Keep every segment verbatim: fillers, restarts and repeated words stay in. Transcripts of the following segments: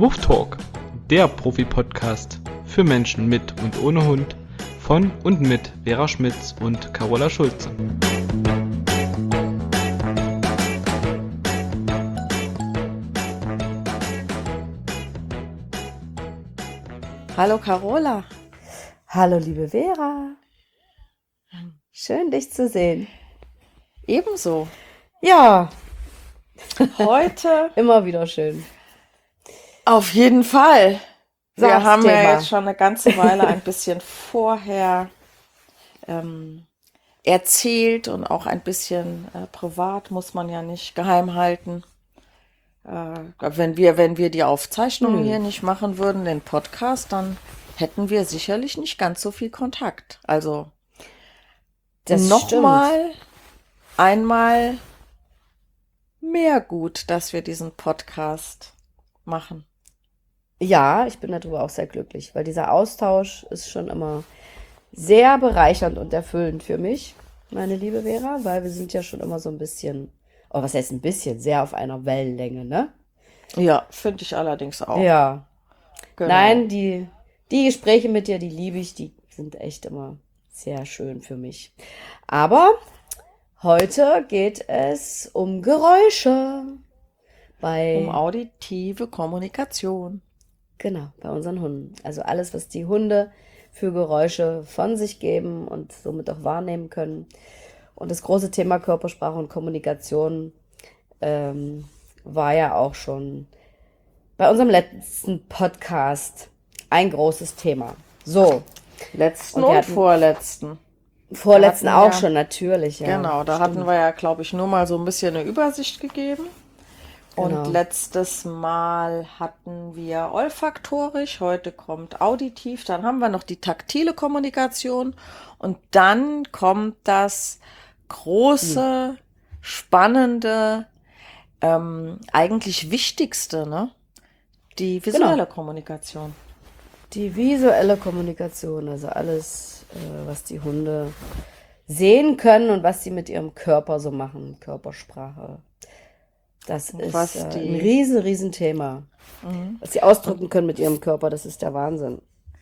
Huftalk, der Profi-Podcast für Menschen mit und ohne Hund von und mit Vera Schmitz und Carola Schulze. Hallo Carola. Hallo liebe Vera. Schön dich zu sehen. Ebenso. Ja, Heute immer wieder schön. auf jeden Fall. Wir Sag's haben ja Thema. jetzt schon eine ganze Weile ein bisschen vorher ähm, erzählt und auch ein bisschen äh, privat, muss man ja nicht geheim halten. Äh, wenn wir, wenn wir die Aufzeichnungen Hm. hier nicht machen würden, den Podcast, dann hätten wir sicherlich nicht ganz so viel Kontakt. Also Das nochmal, einmal mehr gut, dass wir diesen Podcast machen. Ja, ich bin darüber auch sehr glücklich, weil dieser Austausch ist schon immer sehr bereichernd und erfüllend für mich, meine liebe Vera, weil wir sind ja schon immer so ein bisschen, oh, was heißt ein bisschen, sehr auf einer Wellenlänge, ne? Ja, finde ich allerdings auch. Ja. Genau. Nein, die, die Gespräche mit dir, die liebe ich, die sind echt immer sehr schön für mich. Aber heute geht es um Geräusche bei, Um auditive Kommunikation. genau, bei unseren Hunden. Also alles, was die Hunde für Geräusche von sich geben und somit auch wahrnehmen können. Und das große Thema Körpersprache und Kommunikation ähm, war ja auch schon bei unserem letzten Podcast ein großes Thema. So, Letzten Und wir und, hatten- vorletzten. vorletzten Da hatten auch wir- schon, natürlich. Ja, genau, da stimmt. hatten wir ja, glaube ich, nur mal so ein bisschen eine Übersicht gegeben. Genau. Und letztes Mal hatten wir olfaktorisch, heute kommt auditiv, dann haben wir noch die taktile Kommunikation und dann kommt das große, spannende, ähm, eigentlich wichtigste, ne? Die visuelle Genau. Kommunikation. Die visuelle Kommunikation, also alles, äh, was die Hunde sehen können und was sie mit ihrem Körper so machen, Körpersprache. Das Und ist was äh, die- ein riesen, riesen Thema. Mhm. Was sie ausdrücken können mit ihrem Körper, das ist der Wahnsinn.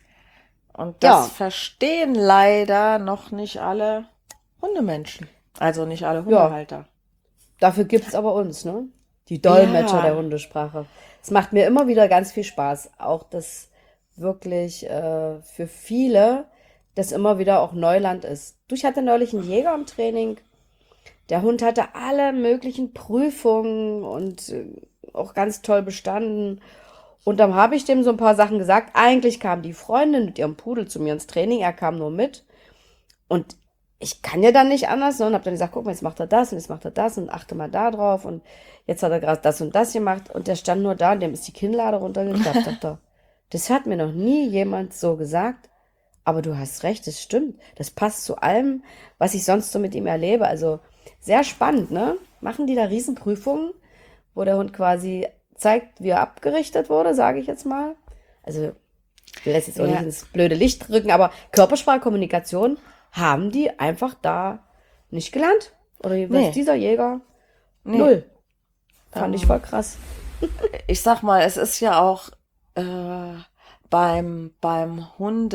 Und das Ja. verstehen leider noch nicht alle Hundemenschen. Also nicht alle Hundehalter. Dafür gibt's aber uns, ne? Die Dolmetscher Ja. der Hundesprache. Es macht mir immer wieder ganz viel Spaß. Auch das wirklich äh, für viele das immer wieder auch Neuland ist. Du, ich hatte neulich einen Jäger im Training. Der Hund hatte alle möglichen Prüfungen und äh, auch ganz toll bestanden. Und dann habe ich dem so ein paar Sachen gesagt. Eigentlich kam die Freundin mit ihrem Pudel zu mir ins Training. Er kam nur mit. Und ich kann ja dann nicht anders, ne? Und habe dann gesagt, guck mal, jetzt macht er das und jetzt macht er das und achte mal da drauf. Und jetzt hat er gerade das und das gemacht. Und der stand nur da und dem ist die Kinnlade runtergeklappt. Dachte er, das hat mir noch nie jemand so gesagt. Aber du hast recht, das stimmt. Das passt zu allem, was ich sonst so mit ihm erlebe. Also sehr spannend, ne? Machen die da Riesenprüfungen, wo der Hund quasi zeigt, wie er abgerichtet wurde, sage ich jetzt mal. Also ich will das jetzt auch Ja. nicht ins blöde Licht drücken, aber Körpersprache, Kommunikation haben die einfach da nicht gelernt. Oder was Nee. dieser Jäger? Nee. Null. Fand ich Ähm. voll krass. Ich sag mal, es ist ja auch äh, beim, beim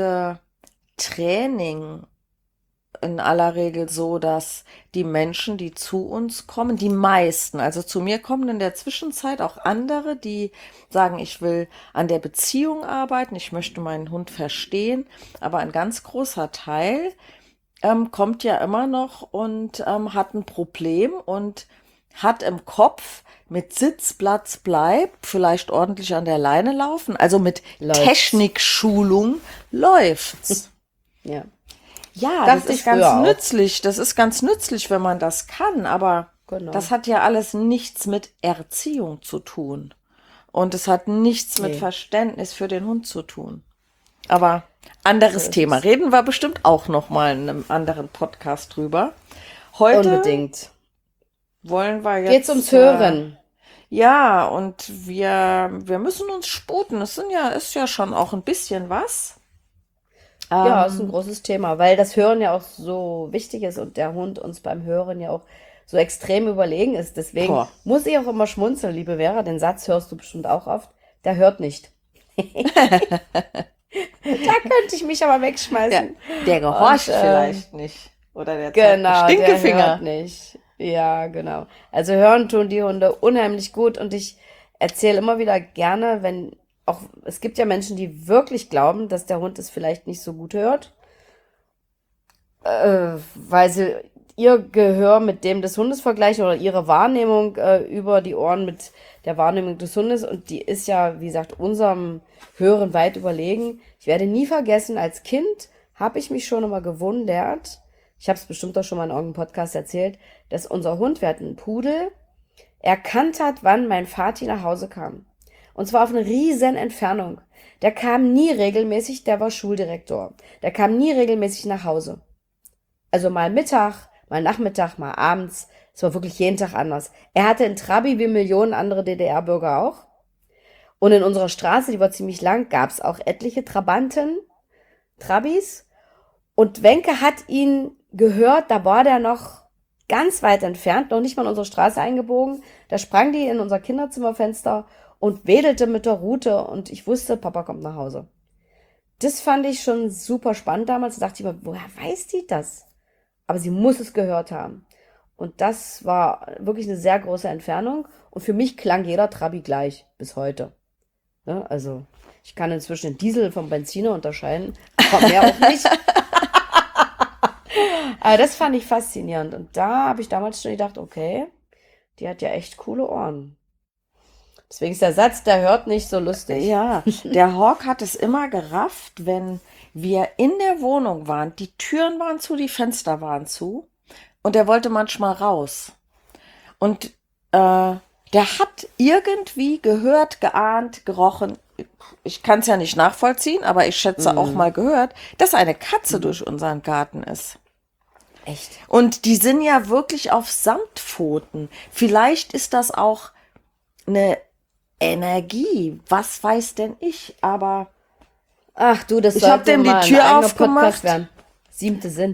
Hundetraining in aller Regel so, dass die Menschen, die zu uns kommen, die meisten, also zu mir kommen in der Zwischenzeit auch andere, die sagen, ich will an der Beziehung arbeiten, ich möchte meinen Hund verstehen, aber ein ganz großer Teil ähm, kommt ja immer noch und ähm, hat ein Problem und hat im Kopf mit Sitz, Platz, Bleib, vielleicht ordentlich an der Leine laufen, also mit Läuft's. Technikschulung läuft's. Ja. Ja, Dachte das ich ist ganz früher auch. nützlich. Das ist ganz nützlich, wenn man das kann. Aber Genau. das hat ja alles nichts mit Erziehung zu tun. Und es hat nichts mit Nee. Verständnis für den Hund zu tun. Aber anderes So ist Thema. es. Reden wir bestimmt auch noch mal in einem anderen Podcast drüber. Heute Unbedingt. wollen wir jetzt... Geht's ums äh, Hören. Ja, und wir, wir müssen uns sputen. Es sind ja, ist ja schon auch ein bisschen was. Ja, Ähm, ist ein großes Thema, weil das Hören ja auch so wichtig ist und der Hund uns beim Hören ja auch so extrem überlegen ist. Deswegen Boah. muss ich auch immer schmunzeln, liebe Vera. Den Satz hörst du bestimmt auch oft. der hört nicht. Da könnte ich mich aber wegschmeißen. Ja, der gehorcht Und, ähm, vielleicht nicht. Oder der zeigt Genau, einen der Stinkefinger. hört nicht. Ja, genau. Also hören tun die Hunde unheimlich gut und ich erzähle immer wieder gerne, wenn auch, es gibt ja Menschen, die wirklich glauben, dass der Hund es vielleicht nicht so gut hört, äh, weil sie ihr Gehör mit dem des Hundes vergleichen oder ihre Wahrnehmung äh, über die Ohren mit der Wahrnehmung des Hundes und die ist ja, wie gesagt, unserem Hören weit überlegen. Ich werde nie vergessen, als Kind habe ich mich schon immer gewundert, ich habe es bestimmt auch schon mal in irgendeinem Podcast erzählt, dass unser Hund, wir hatten einen Pudel, erkannt hat, wann mein Vati nach Hause kam. Und zwar auf eine riesen Entfernung. Der kam nie regelmäßig, der war Schuldirektor. Der kam nie regelmäßig nach Hause. Also mal Mittag, mal Nachmittag, mal abends. Es war wirklich jeden Tag anders. Er hatte einen Trabi wie Millionen andere D D R-Bürger auch. Und in unserer Straße, die war ziemlich lang, gab es auch etliche Trabanten, Trabis. Und Wenke hat ihn gehört, da war der noch ganz weit entfernt, noch nicht mal in unsere Straße eingebogen. Da sprang die in unser Kinderzimmerfenster und wedelte mit der Rute und ich wusste, Papa kommt nach Hause. Das fand ich schon super spannend damals. Da dachte ich mir, woher weiß die das? Aber sie muss es gehört haben. Und das war wirklich eine sehr große Entfernung. Und für mich klang jeder Trabi gleich bis heute. Ja, also ich kann inzwischen den Diesel vom Benziner unterscheiden, aber mehr auch nicht. Aber das fand ich faszinierend. Und da habe ich damals schon gedacht, okay, die hat ja echt coole Ohren. Deswegen ist der Satz, der hört nicht so lustig. Ja, der Hawk hat es immer gerafft, wenn wir in der Wohnung waren. Die Türen waren zu, die Fenster waren zu. Und er wollte manchmal raus. Und äh, der hat irgendwie gehört, geahnt, gerochen. Ich kann es ja nicht nachvollziehen, aber ich schätze Mhm. auch mal gehört, dass eine Katze durch unseren Garten ist. Echt? Und die sind ja wirklich auf Samtpfoten. Vielleicht ist das auch eine Energie. Was weiß denn ich? Aber Ach du, das Ich hab sollte dem die mal ein Tür eigener aufgemacht. Podcast werden. Siebte Sinn.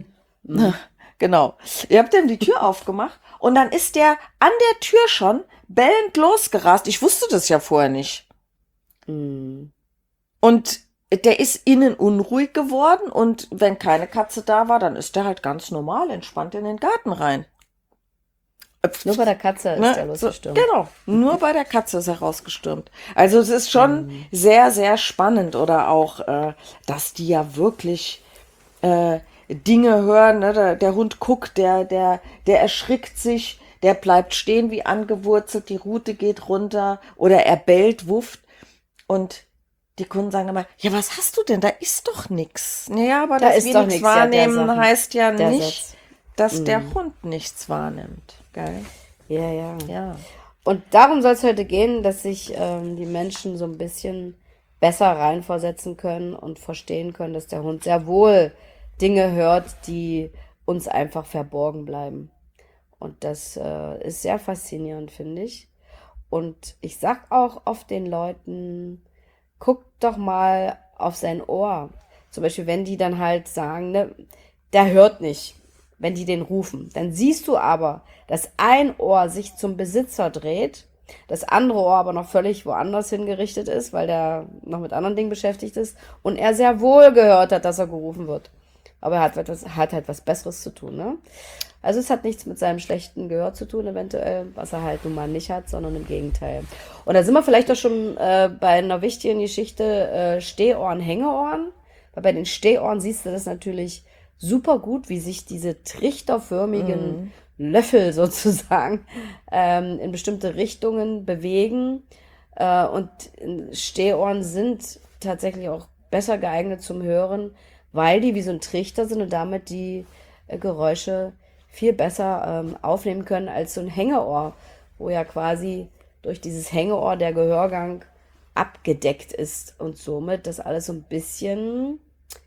genau. Ihr habt ihm die Tür aufgemacht und dann ist der an der Tür schon bellend losgerast. Ich wusste das ja vorher nicht. Mhm. Und der ist innen unruhig geworden und wenn keine Katze da war, dann ist der halt ganz normal entspannt in den Garten rein. Nur bei der Katze ist Ne, der so, losgestürmt. genau, nur bei der Katze ist er rausgestürmt. Also es ist schon Mhm. sehr, sehr spannend oder auch, äh, dass die ja wirklich äh, Dinge hören. Ne? Der, der Hund guckt, der, der, der erschrickt sich, der bleibt stehen wie angewurzelt, die Rute geht runter oder er bellt, wufft und die Kunden sagen immer, ja, was hast du denn? Da ist doch nix. Naja, aber Da dass ist wir doch nichts nix, ja, der wahrnehmen, Sachen. heißt ja Der nicht, Satz. dass der Mhm. Hund nichts wahrnimmt. Geil. Ja, ja. Ja. Und darum soll es heute gehen, dass sich ähm, die Menschen so ein bisschen besser reinversetzen können und verstehen können, dass der Hund sehr wohl Dinge hört, die uns einfach verborgen bleiben. Und das äh, ist sehr faszinierend, finde ich. Und ich sag auch oft den Leuten, guckt doch mal auf sein Ohr. Zum Beispiel, wenn die dann halt sagen, ne, der hört nicht, wenn die den rufen. Dann siehst du aber, dass ein Ohr sich zum Besitzer dreht, das andere Ohr aber noch völlig woanders hingerichtet ist, weil der noch mit anderen Dingen beschäftigt ist und er sehr wohl gehört hat, dass er gerufen wird. Aber er hat, etwas, hat halt was Besseres zu tun, ne? Also es hat nichts mit seinem schlechten Gehör zu tun, eventuell, was er halt nun mal nicht hat, sondern im Gegenteil. Und da sind wir vielleicht auch schon äh, bei einer wichtigen Geschichte, äh, Stehohren, Hängeohren. Weil bei den Stehohren siehst du das natürlich super gut, wie sich diese trichterförmigen Löffel sozusagen ähm, in bestimmte Richtungen bewegen. Äh, und Stehohren sind tatsächlich auch besser geeignet zum Hören, weil die wie so ein Trichter sind und damit die äh, Geräusche viel besser ähm, aufnehmen können als so ein Hängeohr, wo ja quasi durch dieses Hängeohr der Gehörgang abgedeckt ist und somit das alles so ein bisschen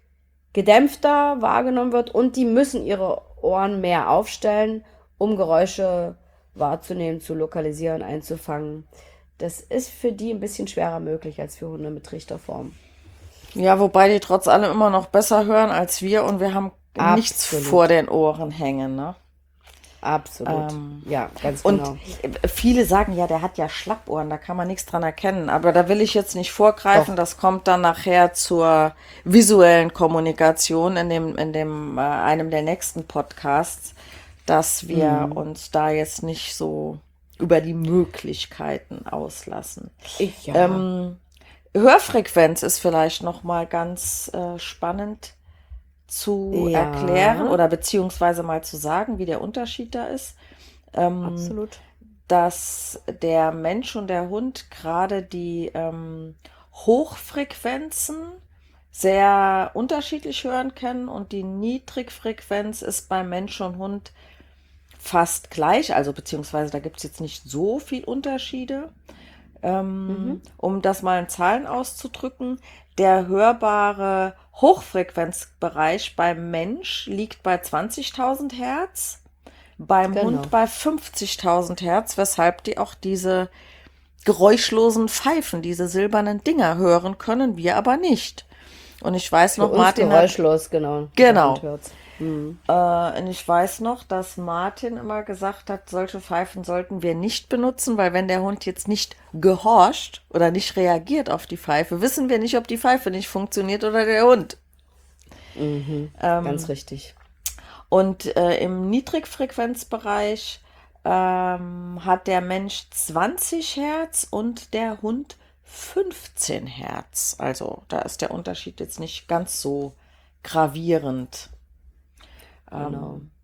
gedämpfter wahrgenommen wird und die müssen ihre Ohren mehr aufstellen, um Geräusche wahrzunehmen, zu lokalisieren, einzufangen. Das ist für die ein bisschen schwerer möglich als für Hunde mit Trichterform. Ja, wobei die trotz allem immer noch besser hören als wir und wir haben nichts Absolut. vor den Ohren hängen, ne? Absolut. Ähm, Ja, ganz und genau. viele sagen, ja, der hat ja Schlappohren, da kann man nichts dran erkennen. Aber da will ich jetzt nicht vorgreifen, Doch. das kommt dann nachher zur visuellen Kommunikation in dem, in dem, äh, einem der nächsten Podcasts, dass wir Mhm. uns da jetzt nicht so über die Möglichkeiten auslassen. Ich, ja. Ähm, Hörfrequenz ist vielleicht noch mal ganz äh, spannend zu erklären Ja, oder beziehungsweise mal zu sagen, wie der Unterschied da ist. Ähm, absolut. dass der Mensch und der Hund gerade die ähm, Hochfrequenzen sehr unterschiedlich hören können und die Niedrigfrequenz ist bei Mensch und Hund fast gleich, also beziehungsweise da gibt es jetzt nicht so viel Unterschiede. Mhm. Ähm, um das mal in Zahlen auszudrücken, der hörbare Hochfrequenzbereich beim Mensch liegt bei zwanzigtausend Hertz, beim Hund Genau. bei fünfzigtausend Hertz, weshalb die auch diese geräuschlosen Pfeifen, diese silbernen Dinger hören können, wir aber nicht. Und ich weiß Für noch, uns Martin hat, geräuschlos, genau. Der Hund genau, hört's. Mhm. äh, und ich weiß noch, dass Martin immer gesagt hat, solche Pfeifen sollten wir nicht benutzen, weil wenn der Hund jetzt nicht gehorcht oder nicht reagiert auf die Pfeife, wissen wir nicht, ob die Pfeife nicht funktioniert oder der Hund. Mhm. Ganz Ähm, richtig. und äh, im Niedrigfrequenzbereich ähm, hat der Mensch zwanzig Hertz und der Hund fünfzehn Hertz. Also da ist der Unterschied jetzt nicht ganz so gravierend. Genau. Ähm,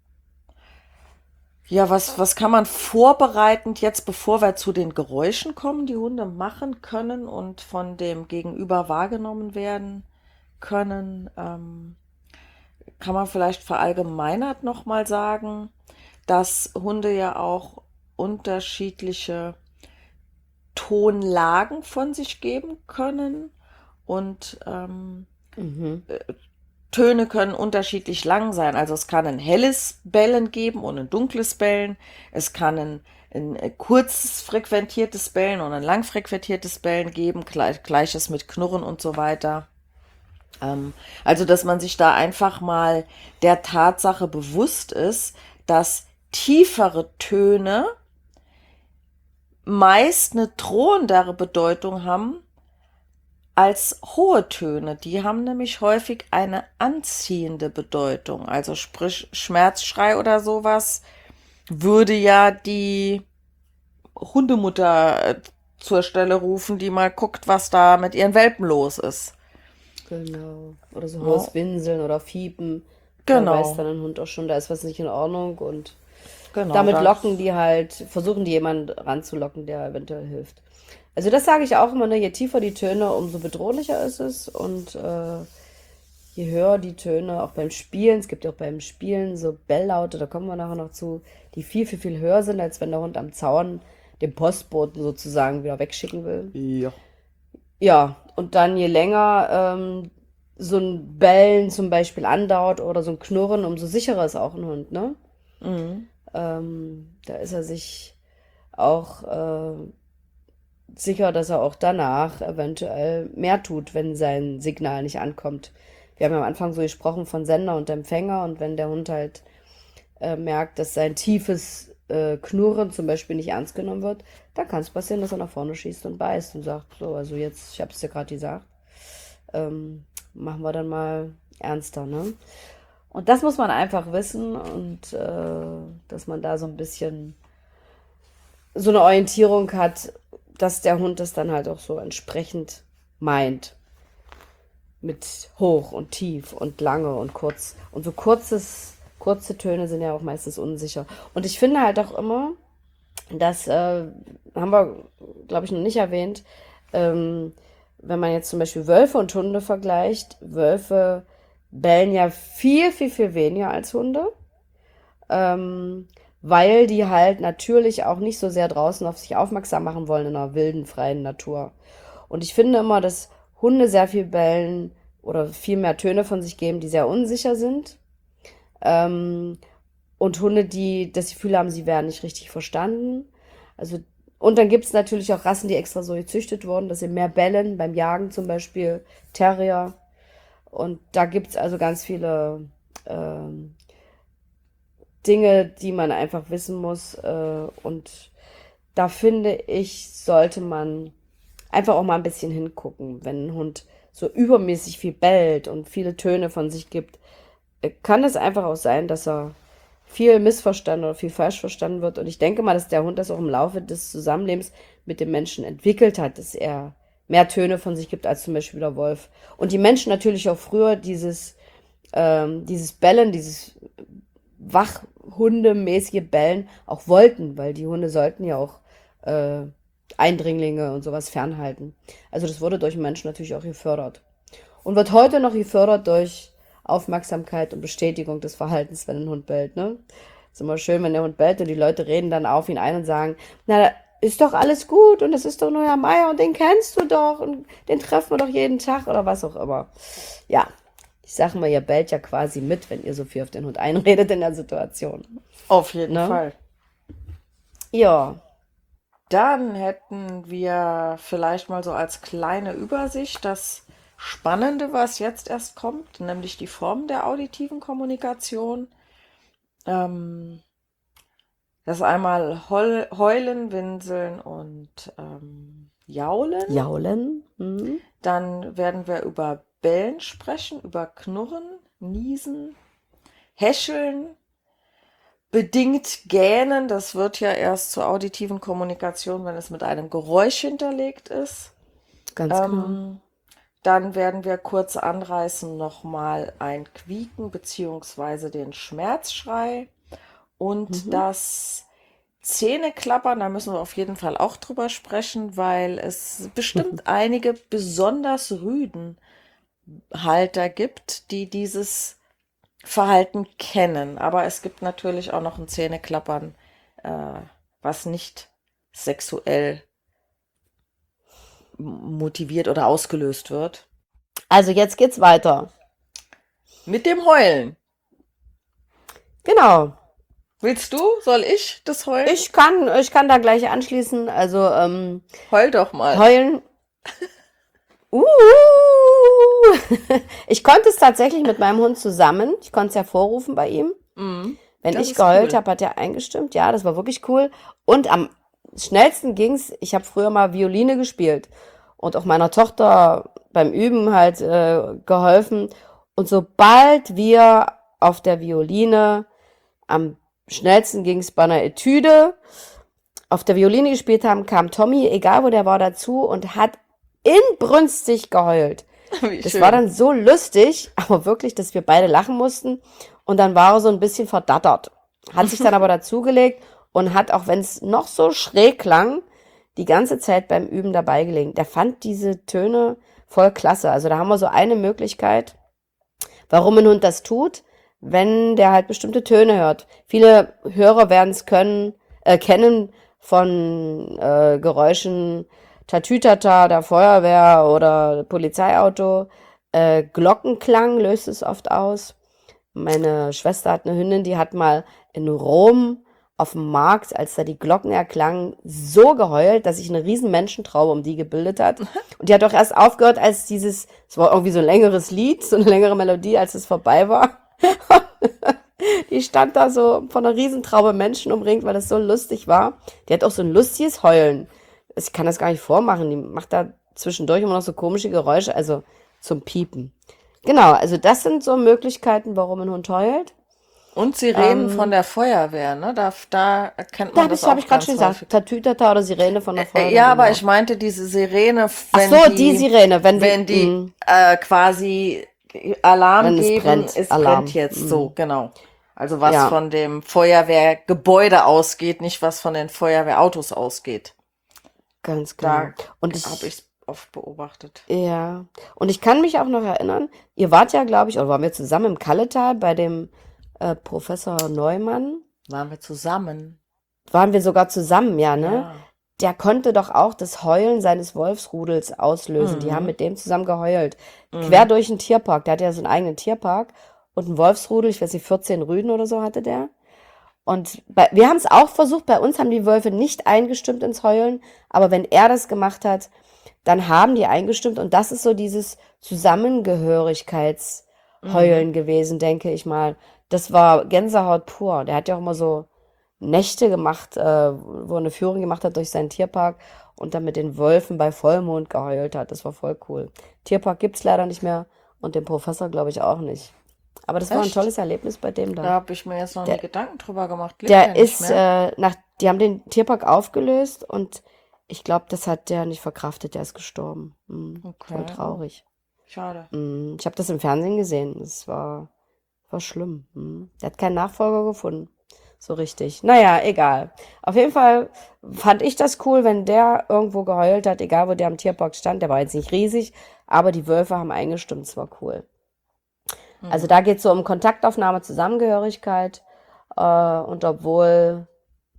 Ja, was, was kann man vorbereitend jetzt, bevor wir zu den Geräuschen kommen, die Hunde machen können und von dem Gegenüber wahrgenommen werden können, ähm, kann man vielleicht verallgemeinert nochmal sagen, dass Hunde ja auch unterschiedliche Tonlagen von sich geben können und ähm, Mhm. Töne können unterschiedlich lang sein. Also es kann ein helles Bellen geben und ein dunkles Bellen. Es kann ein, ein kurzes frequentiertes Bellen und ein lang frequentiertes Bellen geben. Gleich, Gleiches mit Knurren und so weiter. Ähm, also dass man sich da einfach mal der Tatsache bewusst ist, dass tiefere Töne meist eine drohendere Bedeutung haben als hohe Töne. Die haben nämlich häufig eine anziehende Bedeutung. Also sprich Schmerzschrei oder sowas würde ja die Hundemutter äh, zur Stelle rufen, die mal guckt, was da mit ihren Welpen los ist. Genau. Oder so No? hohes Winseln oder Fiepen. Da weiß Genau, dann ein Hund auch schon, da ist was nicht in Ordnung. Und genau, damit locken das. die halt, versuchen die jemanden ranzulocken, der eventuell hilft. Also das sage ich auch immer, ne? Je tiefer die Töne, umso bedrohlicher ist es. Und äh, je höher die Töne, auch beim Spielen, es gibt ja auch beim Spielen so Belllaute, da kommen wir nachher noch zu, die viel, viel, viel höher sind, als wenn der Hund am Zaun den Postboten sozusagen wieder wegschicken will. Ja. Ja, und dann je länger ähm, so ein Bellen zum Beispiel andauert oder so ein Knurren, umso sicherer ist auch ein Hund, ne? Mhm. Ähm, da ist er sich auch äh, sicher, dass er auch danach eventuell mehr tut, wenn sein Signal nicht ankommt. Wir haben ja am Anfang so gesprochen von Sender und Empfänger, und wenn der Hund halt äh, merkt, dass sein tiefes äh, Knurren zum Beispiel nicht ernst genommen wird, dann kann es passieren, dass er nach vorne schießt und beißt und sagt, so, also jetzt, ich habe es dir gerade gesagt, ähm, machen wir dann mal ernster, ne? Und das muss man einfach wissen, und äh, dass man da so ein bisschen so eine Orientierung hat, dass der Hund das dann halt auch so entsprechend meint. Mit hoch und tief und lange und kurz. Und so kurzes, kurze Töne sind ja auch meistens unsicher. Und ich finde halt auch immer, das äh, haben wir, glaube ich, noch nicht erwähnt, ähm, wenn man jetzt zum Beispiel Wölfe und Hunde vergleicht, Wölfe bellen ja viel, viel, viel weniger als Hunde, ähm, weil die halt natürlich auch nicht so sehr draußen auf sich aufmerksam machen wollen in einer wilden, freien Natur. Und ich finde immer, dass Hunde sehr viel bellen oder viel mehr Töne von sich geben, die sehr unsicher sind. Ähm, und Hunde, die das Gefühl haben, sie werden nicht richtig verstanden. Also, und dann gibt es natürlich auch Rassen, die extra so gezüchtet wurden, dass sie mehr bellen, beim Jagen zum Beispiel, Terrier. Und da gibt es also ganz viele ähm, Dinge, die man einfach wissen muss. Äh, und da finde ich, sollte man einfach auch mal ein bisschen hingucken. Wenn ein Hund so übermäßig viel bellt und viele Töne von sich gibt, äh, kann es einfach auch sein, dass er viel missverstanden oder viel falsch verstanden wird. Und ich denke mal, dass der Hund das auch im Laufe des Zusammenlebens mit dem Menschen entwickelt hat, dass er mehr Töne von sich gibt als zum Beispiel der Wolf. Und die Menschen natürlich auch früher dieses, ähm, dieses Bellen, dieses wachhundemäßige Bellen auch wollten, weil die Hunde sollten ja auch äh, Eindringlinge und sowas fernhalten. Also das wurde durch den Menschen natürlich auch gefördert. Und wird heute noch gefördert durch Aufmerksamkeit und Bestätigung des Verhaltens, wenn ein Hund bellt, ne? Ist immer schön, wenn der Hund bellt und die Leute reden dann auf ihn ein und sagen, na, ist doch alles gut und es ist doch nur Herr Meier und den kennst du doch und den treffen wir doch jeden Tag oder was auch immer. Ja, ich sag mal, ihr bellt ja quasi mit, wenn ihr so viel auf den Hund einredet in der Situation. Auf jeden Ne? Fall. Ja, Dann hätten wir vielleicht mal so als kleine Übersicht das Spannende, was jetzt erst kommt, nämlich die Form der auditiven Kommunikation. Ähm, das ist einmal Heul, Heulen, Winseln und ähm, Jaulen. jaulen. Hm. Dann werden wir über Bellen sprechen, über Knurren, Niesen, Häscheln, bedingt Gähnen. Das wird ja erst zur auditiven Kommunikation, wenn es mit einem Geräusch hinterlegt ist. Ganz genau. Ähm, dann werden wir kurz anreißen nochmal ein Quieken beziehungsweise den Schmerzschrei und Mhm. das Zähneklappern. Da müssen wir auf jeden Fall auch drüber sprechen, weil es bestimmt einige besonders rüden Halter gibt, die dieses Verhalten kennen. Aber es gibt natürlich auch noch ein Zähneklappern, äh, was nicht sexuell m- motiviert oder ausgelöst wird. Also jetzt geht's weiter. Mit dem Heulen. Genau. Willst du? Soll ich das heulen? Ich kann, ich kann da gleich anschließen. Also ähm, Heul doch mal. heulen. Uh. Ich konnte es tatsächlich mit meinem Hund zusammen. Ich konnte es hervorrufen bei ihm. Mhm. Wenn Das ich ist geheult cool. habe, hat er eingestimmt. Ja, das war wirklich cool. Und am schnellsten ging's. Ich habe früher mal Violine gespielt und auch meiner Tochter beim Üben halt äh, geholfen. Und sobald wir auf der Violine, am schnellsten ging's bei einer Etüde, auf der Violine gespielt haben, kam Tommy, egal wo der war, dazu und hat inbrünstig geheult. Wie Das schön. war dann so lustig, aber wirklich, dass wir beide lachen mussten. Und dann war er so ein bisschen verdattert. Hat sich dann aber dazugelegt und hat, auch wenn es noch so schräg klang, die ganze Zeit beim Üben dabei gelegen. Der fand diese Töne voll klasse. Also da haben wir so eine Möglichkeit, warum ein Hund das tut, wenn der halt bestimmte Töne hört. Viele Hörer werden es können, äh, kennen von äh, Geräuschen, Tatütata der Feuerwehr oder Polizeiauto. Äh, Glockenklang löst es oft aus. Meine Schwester hat eine Hündin, die hat mal in Rom auf dem Markt, als da die Glocken erklangen, so geheult, dass sich eine riesen Menschentraube um die gebildet hat. Und die hat auch erst aufgehört, als dieses, es war irgendwie so ein längeres Lied, so eine längere Melodie, als es vorbei war. Die stand da so von einer Riesentraube Menschen umringt, weil das so lustig war. Die hat auch so ein lustiges Heulen. Ich kann das gar nicht vormachen. Die macht da zwischendurch immer noch so komische Geräusche, also zum Piepen. Genau, also das sind so Möglichkeiten, warum ein Hund heult. Und Sirenen Ähm, von der Feuerwehr, ne? Da, da erkennt Da man habe das ich, hab auch ich gerade ganz schon gesagt, häufig. Tatütata oder Sirene von der Äh, Feuerwehr. Ja, aber genau. ich meinte diese Sirene, Ach wenn so, die, die Sirene, wenn die, wenn die mh, äh, quasi Alarm wenn es geben, brennt, es Alarm. brennt jetzt Mh. so, genau. Also was Ja, von dem Feuerwehrgebäude ausgeht, nicht was von den Feuerwehrautos ausgeht. ganz Da genau. Und habe ich, ich es oft beobachtet. ja, und ich kann mich auch noch erinnern, ihr wart ja, glaube ich, oder waren wir zusammen im Kalletal bei dem äh, Professor Neumann? Waren wir zusammen? Waren wir sogar zusammen, ja, ne? Ja. Der konnte doch auch das Heulen seines Wolfsrudels auslösen. Die haben Mhm. mit dem zusammen geheult. Mhm. Quer durch den Tierpark. Der hatte ja so einen eigenen Tierpark. Und ein Wolfsrudel, ich weiß nicht, vierzehn Rüden oder so hatte der. Und bei, wir haben es auch versucht. Bei uns haben die Wölfe nicht eingestimmt ins Heulen. Aber wenn er das gemacht hat, dann haben die eingestimmt. Und das ist so dieses Zusammengehörigkeitsheulen Mhm. gewesen, denke ich mal. Das war Gänsehaut pur. Der hat ja auch immer so Nächte gemacht, äh, wo er eine Führung gemacht hat durch seinen Tierpark und dann mit den Wölfen bei Vollmond geheult hat. Das war voll cool. Tierpark gibt's leider nicht mehr und den Professor glaube ich auch nicht. Aber das war ein Echt? tolles Erlebnis bei dem Da da. habe ich mir jetzt noch nie Der, Gedanken drüber gemacht. Lebt der der nicht ist mehr? äh, nach, die haben den Tierpark aufgelöst und ich glaube, das hat der nicht verkraftet. Der ist gestorben. Hm, voll Okay, oh, traurig. schade. Hm, ich habe das im Fernsehen gesehen. Das war, war schlimm. Hm. Der hat keinen Nachfolger gefunden. So richtig. Naja, egal. Auf jeden Fall fand ich das cool, wenn der irgendwo geheult hat, egal wo der am Tierpark stand. Der war jetzt nicht riesig, aber die Wölfe haben eingestimmt. Es war cool. Also Hm. da geht es so um Kontaktaufnahme, Zusammengehörigkeit. Äh, und obwohl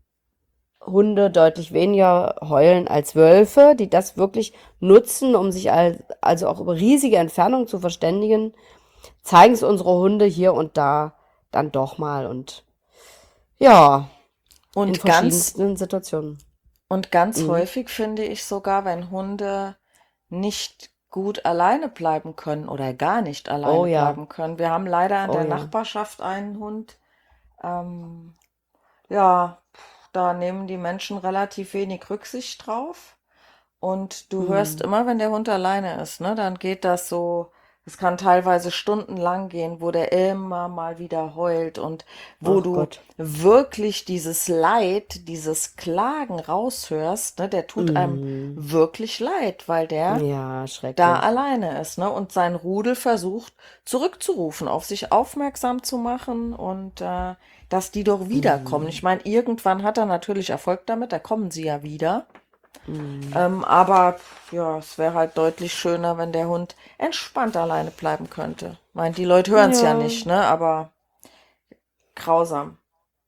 Hunde deutlich weniger heulen als Wölfe, die das wirklich nutzen, um sich al also auch über riesige Entfernungen zu verständigen, zeigen es unsere Hunde hier und da dann doch mal und ja, in Und ganz, verschiedensten Situationen. und ganz Mhm. häufig finde ich sogar, wenn Hunde nicht gut alleine bleiben können oder gar nicht Oh alleine ja, bleiben können. Wir haben leider in oh der ja. Nachbarschaft einen Hund. Ähm, ja, da nehmen die Menschen relativ wenig Rücksicht drauf. Und du hörst Mhm. immer, wenn der Hund alleine ist, ne, dann geht das so, es kann teilweise stundenlang gehen, wo der immer mal wieder heult und wo Ach du Gott. wirklich dieses Leid, dieses Klagen raushörst, ne, der tut einem Mhm. wirklich leid, weil der Ja, da schrecklich. alleine ist, ne, und sein Rudel versucht zurückzurufen, auf sich aufmerksam zu machen und äh, dass die doch wiederkommen. Ich Mhm. meine, irgendwann hat er natürlich Erfolg damit, da kommen sie ja wieder. Mhm. Ähm, aber ja, es wäre halt deutlich schöner, wenn der Hund entspannt alleine bleiben könnte. Ich meine, die Leute hören es ja Ja, nicht, ne? Aber grausam.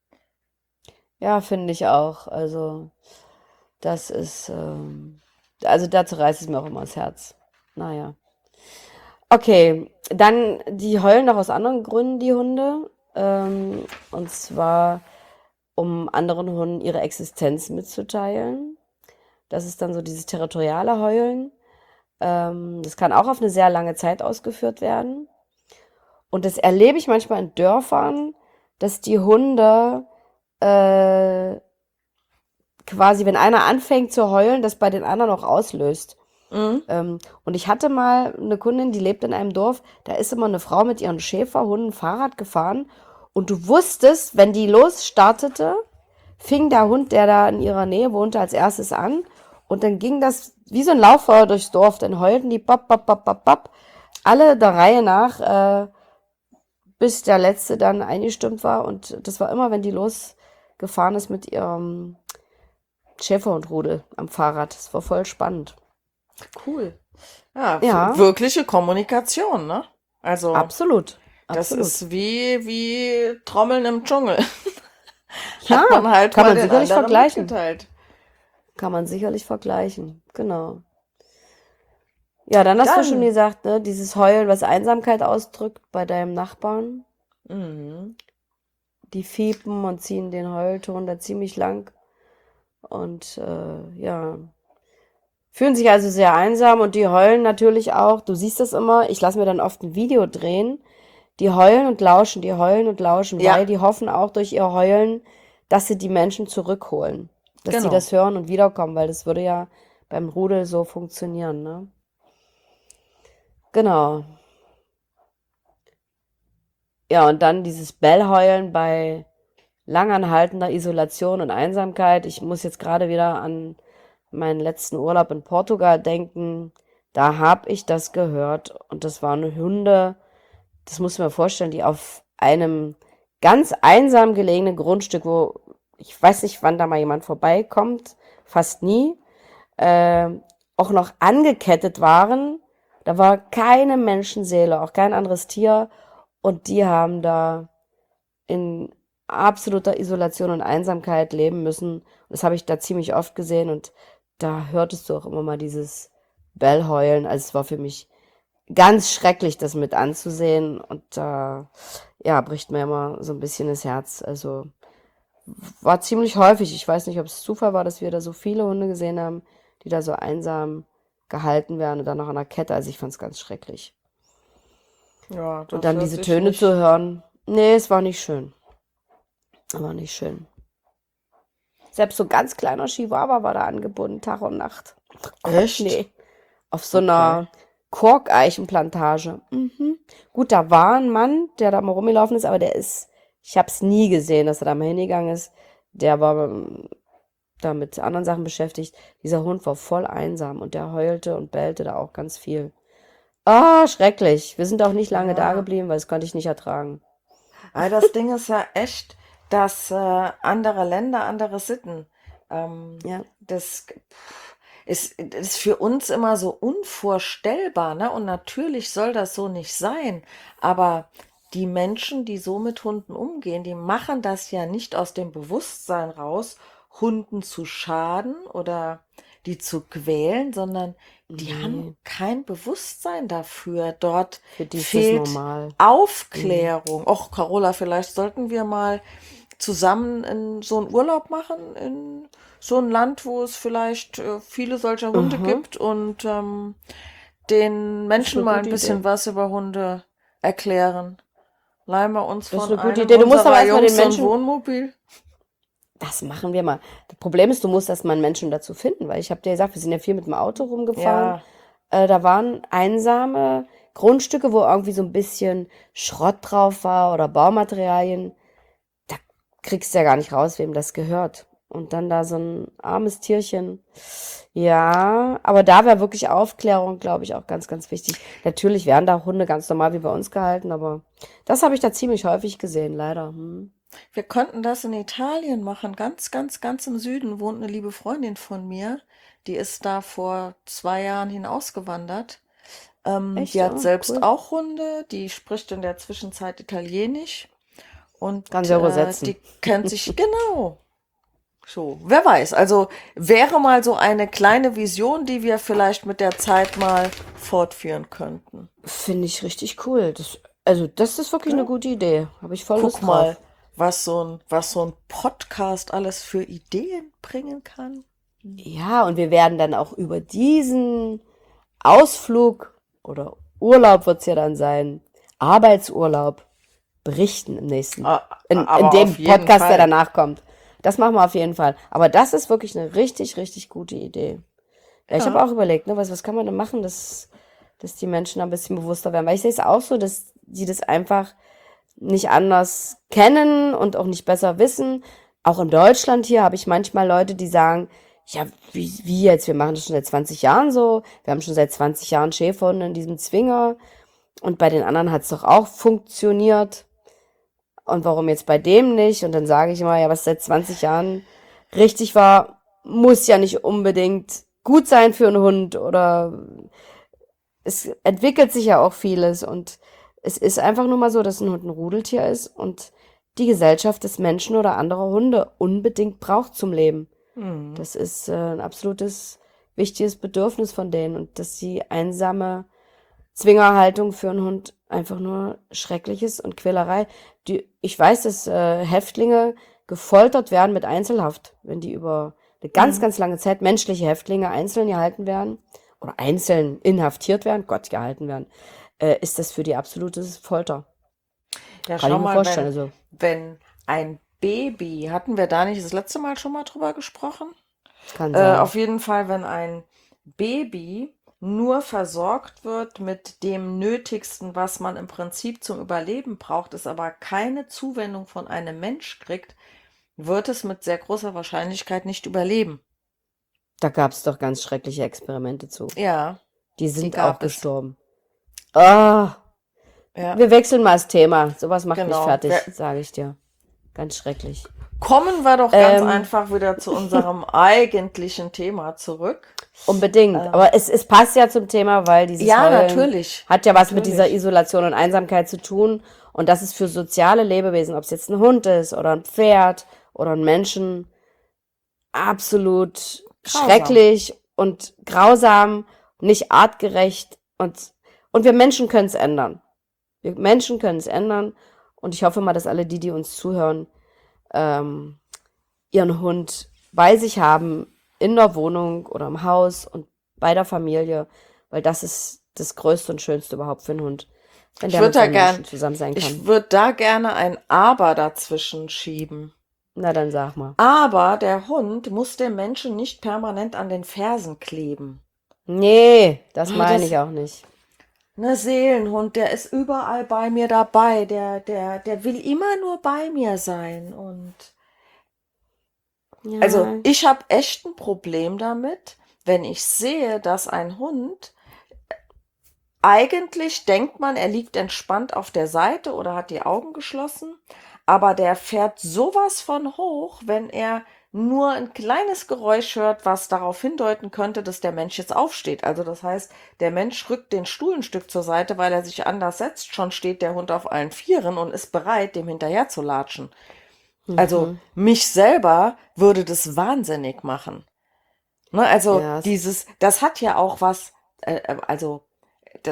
ja, finde ich auch. Also, das ist, ähm, also dazu reißt es mir auch immer das Herz. Naja. Okay, dann, die heulen noch aus anderen Gründen, die Hunde. Ähm, und zwar, um anderen Hunden ihre Existenz mitzuteilen. Das ist dann so dieses territoriale Heulen. Ähm, das kann auch auf eine sehr lange Zeit ausgeführt werden. Und das erlebe ich manchmal in Dörfern, dass die Hunde äh, quasi, wenn einer anfängt zu heulen, das bei den anderen auch auslöst. Mhm. Ähm, und ich hatte mal eine Kundin, die lebt in einem Dorf, da ist immer eine Frau mit ihren Schäferhunden Fahrrad gefahren und du wusstest, wenn die losstartete, fing der Hund, der da in ihrer Nähe wohnte, als erstes an und dann ging das wie so ein Lauffeuer durchs Dorf, dann heulten die bap, bap, bap, bap, bap, alle der Reihe nach, äh, bis der letzte dann eingestimmt war und das war immer, wenn die losgefahren ist mit ihrem Schäferhundrudel am Fahrrad. Das war voll spannend. Cool. Ja, f- Ja, wirkliche Kommunikation, ne? Also, absolut, das absolut. ist wie, wie Trommeln im Dschungel. Ja, Hat man halt kann mal man den sicherlich anderen vergleichen. mitgeteilt. Kann man sicherlich vergleichen. Genau. Ja, dann hast du schon Dann, gesagt, ne, dieses Heulen, was Einsamkeit ausdrückt bei deinem Nachbarn. mhm, Die fiepen und ziehen den Heulton da ziemlich lang und äh, ja, fühlen sich also sehr einsam und die heulen natürlich auch. Du siehst das immer. Ich lasse mir dann oft ein Video drehen. Die heulen und lauschen, die heulen und lauschen, weil ja, die hoffen auch durch ihr Heulen, dass sie die Menschen zurückholen. Dass die genau. das hören und wiederkommen, weil das würde ja beim Rudel so funktionieren, ne? Genau. Ja, und dann dieses Bellheulen bei langanhaltender Isolation und Einsamkeit. Ich muss jetzt gerade wieder an meinen letzten Urlaub in Portugal denken. Da habe ich das gehört und das waren Hunde, das muss ich mir vorstellen, die auf einem ganz einsam gelegenen Grundstück, wo ich weiß nicht, wann da mal jemand vorbeikommt, fast nie, äh, auch noch angekettet waren. Da war keine Menschenseele, auch kein anderes Tier. Und die haben da in absoluter Isolation und Einsamkeit leben müssen. Das habe ich da ziemlich oft gesehen und da hörtest du auch immer mal dieses Bellheulen. Also es war für mich ganz schrecklich, das mit anzusehen und da, ja, bricht mir immer so ein bisschen das Herz. Also war ziemlich häufig. Ich weiß nicht, ob es Zufall war, dass wir da so viele Hunde gesehen haben, die da so einsam gehalten werden und dann noch an der Kette. Also ich fand es ganz schrecklich. Ja, Und das dann hört diese sich Töne zu nicht. hören. Nee, es war nicht schön. War nicht schön. Selbst so ein ganz kleiner Chihuahua war da angebunden, Tag und Nacht. Oh Gott, Echt? nee. Auf so Okay. einer Korkeichenplantage. Mhm. Gut, da war ein Mann, der da mal rumgelaufen ist, aber der ist, ich habe es nie gesehen, dass er da mal hingegangen ist. Der war ähm, da mit anderen Sachen beschäftigt. Dieser Hund war voll einsam und der heulte und bellte da auch ganz viel. Ah, schrecklich. Wir sind auch nicht lange da Ja. geblieben, weil das konnte ich nicht ertragen. Aber das Ding ist ja echt, dass äh, andere Länder, andere Sitten, ähm, Ja. das pff, ist, ist für uns immer so unvorstellbar, ne? Und natürlich soll das so nicht sein. Aber die Menschen, die so mit Hunden umgehen, die machen das ja nicht aus dem Bewusstsein raus, Hunden zu schaden oder die zu quälen, sondern die haben Nee, kein Bewusstsein dafür. Dort für die ist das fehlt normal. Mhm. Aufklärung. Och, Carola, vielleicht sollten wir mal zusammen in so einen Urlaub machen, in so ein Land, wo es vielleicht äh, viele solcher Hunde Mhm. gibt und ähm, den Menschen eine mal ein gute bisschen Idee. was über Hunde erklären. Leihen wir uns Das ist von eine gute einem Idee. Du musst aber unserer erstmal den Jungs so ein Menschen. Wohnmobil. Das machen wir mal. Das Problem ist, du musst erstmal einen Menschen dazu finden, weil ich habe dir gesagt, wir sind ja viel mit dem Auto rumgefahren. Ja, Äh, da waren einsame Grundstücke, wo irgendwie so ein bisschen Schrott drauf war oder Baumaterialien. Da kriegst du ja gar nicht raus, wem das gehört. Und dann da so ein armes Tierchen. Ja, aber da wäre wirklich Aufklärung, glaube ich, auch ganz, ganz wichtig. Natürlich werden da Hunde ganz normal wie bei uns gehalten, aber das habe ich da ziemlich häufig gesehen, leider. Hm. wir könnten das in Italien machen. Ganz, ganz, ganz im Süden wohnt eine liebe Freundin von mir. Die ist da vor zwei Jahren hin ausgewandert. Ähm, Echt? die hat Oh, selbst cool. auch Hunde. Die spricht in der Zwischenzeit Italienisch. Und Kann sie auch äh, übersetzen. die kennt sich genau. So, wer weiß. Also wäre mal so eine kleine Vision, die wir vielleicht mit der Zeit mal fortführen könnten. Finde ich richtig cool. Das, also, das ist wirklich eine Ja? gute Idee. Habe ich voll Lust Guck mal, drauf. was so ein, was so ein Podcast alles für Ideen bringen kann. Ja, und wir werden dann auch über diesen Ausflug oder Urlaub wird es ja dann sein, Arbeitsurlaub, berichten im nächsten, A- in, in Aber dem auf jeden Podcast, der Fall. danach kommt. Das machen wir auf jeden Fall. Aber das ist wirklich eine richtig, richtig gute Idee. Ja, ich habe Ja. auch überlegt, ne, was, was kann man denn machen, dass, dass die Menschen ein bisschen bewusster werden. Weil ich sehe es auch so, dass die das einfach nicht anders kennen und auch nicht besser wissen. Auch in Deutschland hier habe ich manchmal Leute, die sagen, ja, wie, wie jetzt? Wir machen das schon seit zwanzig Jahren so. Wir haben schon seit zwanzig Jahren Schäferhunde in diesem Zwinger. Und bei den anderen hat es doch auch funktioniert. Und warum jetzt bei dem nicht? Und dann sage ich immer, ja, was seit zwanzig Jahren richtig war, muss ja nicht unbedingt gut sein für einen Hund oder es entwickelt sich ja auch vieles und es ist einfach nur mal so, dass ein Hund ein Rudeltier ist und die Gesellschaft des Menschen oder anderer Hunde unbedingt braucht zum Leben. Hm. Das ist äh, ein absolutes wichtiges Bedürfnis von denen und dass die einsame Zwingerhaltung für einen Hund einfach nur schrecklich ist und Quälerei. Die, ich weiß, dass äh, Häftlinge gefoltert werden mit Einzelhaft, wenn die über eine ganz, Hm. ganz lange Zeit menschliche Häftlinge einzeln gehalten werden oder einzeln inhaftiert werden, Gott, gehalten werden, äh, ist das für die absolute Folter. Ja, Kann ich schau mir mal, vorstellen. wenn, Also, wenn ein Baby, hatten wir da nicht das letzte Mal schon mal drüber gesprochen? kann Äh, sein. auf jeden Fall, wenn ein Baby nur versorgt wird mit dem Nötigsten, was man im Prinzip zum Überleben braucht, es aber keine Zuwendung von einem Mensch kriegt, wird es mit sehr großer Wahrscheinlichkeit nicht überleben. Da gab es doch ganz schreckliche Experimente zu. Ja, Die die sind gab auch es. gestorben. Ah, Ja, wir wechseln mal das Thema. Sowas macht mich genau. fertig, Wir, sage ich dir. Ganz schrecklich. kommen wir doch ganz Ähm, einfach wieder zu unserem eigentlichen Thema zurück. unbedingt. Äh, Aber es, es passt ja zum Thema, weil dieses ja, Heulen natürlich. hat ja was mit dieser Natürlich. Isolation und Einsamkeit zu tun. Und das ist für soziale Lebewesen, ob es jetzt ein Hund ist oder ein Pferd oder ein Menschen, absolut Grausam. schrecklich und grausam, nicht artgerecht. Und, und wir Menschen können es ändern. Wir Menschen können es ändern. Und ich hoffe mal, dass alle die, die uns zuhören, ähm, ihren Hund bei sich haben, in der Wohnung oder im Haus und bei der Familie, weil das ist das Größte und Schönste überhaupt für einen Hund. wenn Ich der würde mit da seinen gern, Menschen zusammen sein ich kann. würde da gerne ein Aber dazwischen schieben. Na, dann sag mal. Aber der Hund muss dem Menschen nicht permanent an den Fersen kleben. Nee, das Ah, meine Das, ich auch nicht. ne Seelenhund, der ist überall bei mir dabei. Der, der, der will immer nur bei mir sein. Und also Ja, ich habe echt ein Problem damit, wenn ich sehe, dass ein Hund eigentlich denkt man, er liegt entspannt auf der Seite oder hat die Augen geschlossen, aber der fährt sowas von hoch, wenn er nur ein kleines Geräusch hört, was darauf hindeuten könnte, dass der Mensch jetzt aufsteht. Also das heißt, der Mensch rückt den Stuhl ein Stück zur Seite, weil er sich anders setzt. Schon steht der Hund auf allen Vieren und ist bereit, dem hinterher zu latschen. Also mhm. mich selber würde das wahnsinnig machen. Ne, also Ja, es- dieses, das hat ja auch was, äh, äh, also da,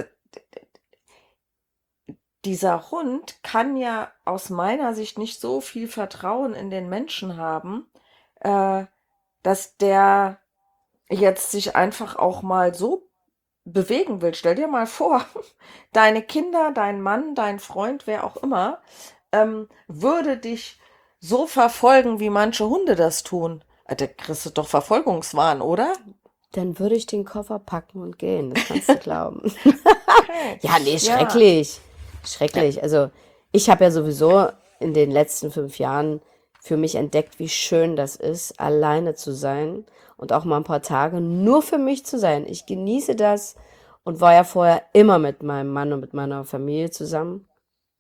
dieser Hund kann ja aus meiner Sicht nicht so viel Vertrauen in den Menschen haben, äh, dass der jetzt sich einfach auch mal so bewegen will. Stell dir mal vor, deine Kinder, dein Mann, dein Freund, wer auch immer, ähm, würde dich so verfolgen, wie manche Hunde das tun. Äh, Da kriegst du doch Verfolgungswahn, oder? dann würde ich den Koffer packen und gehen, das kannst du glauben. Okay. Ja, nee, Ja. schrecklich. Ja. Schrecklich. Also, ich habe ja sowieso in den letzten fünf Jahren für mich entdeckt, wie schön das ist, alleine zu sein und auch mal ein paar Tage nur für mich zu sein. Ich genieße das und war ja vorher immer mit meinem Mann und mit meiner Familie zusammen,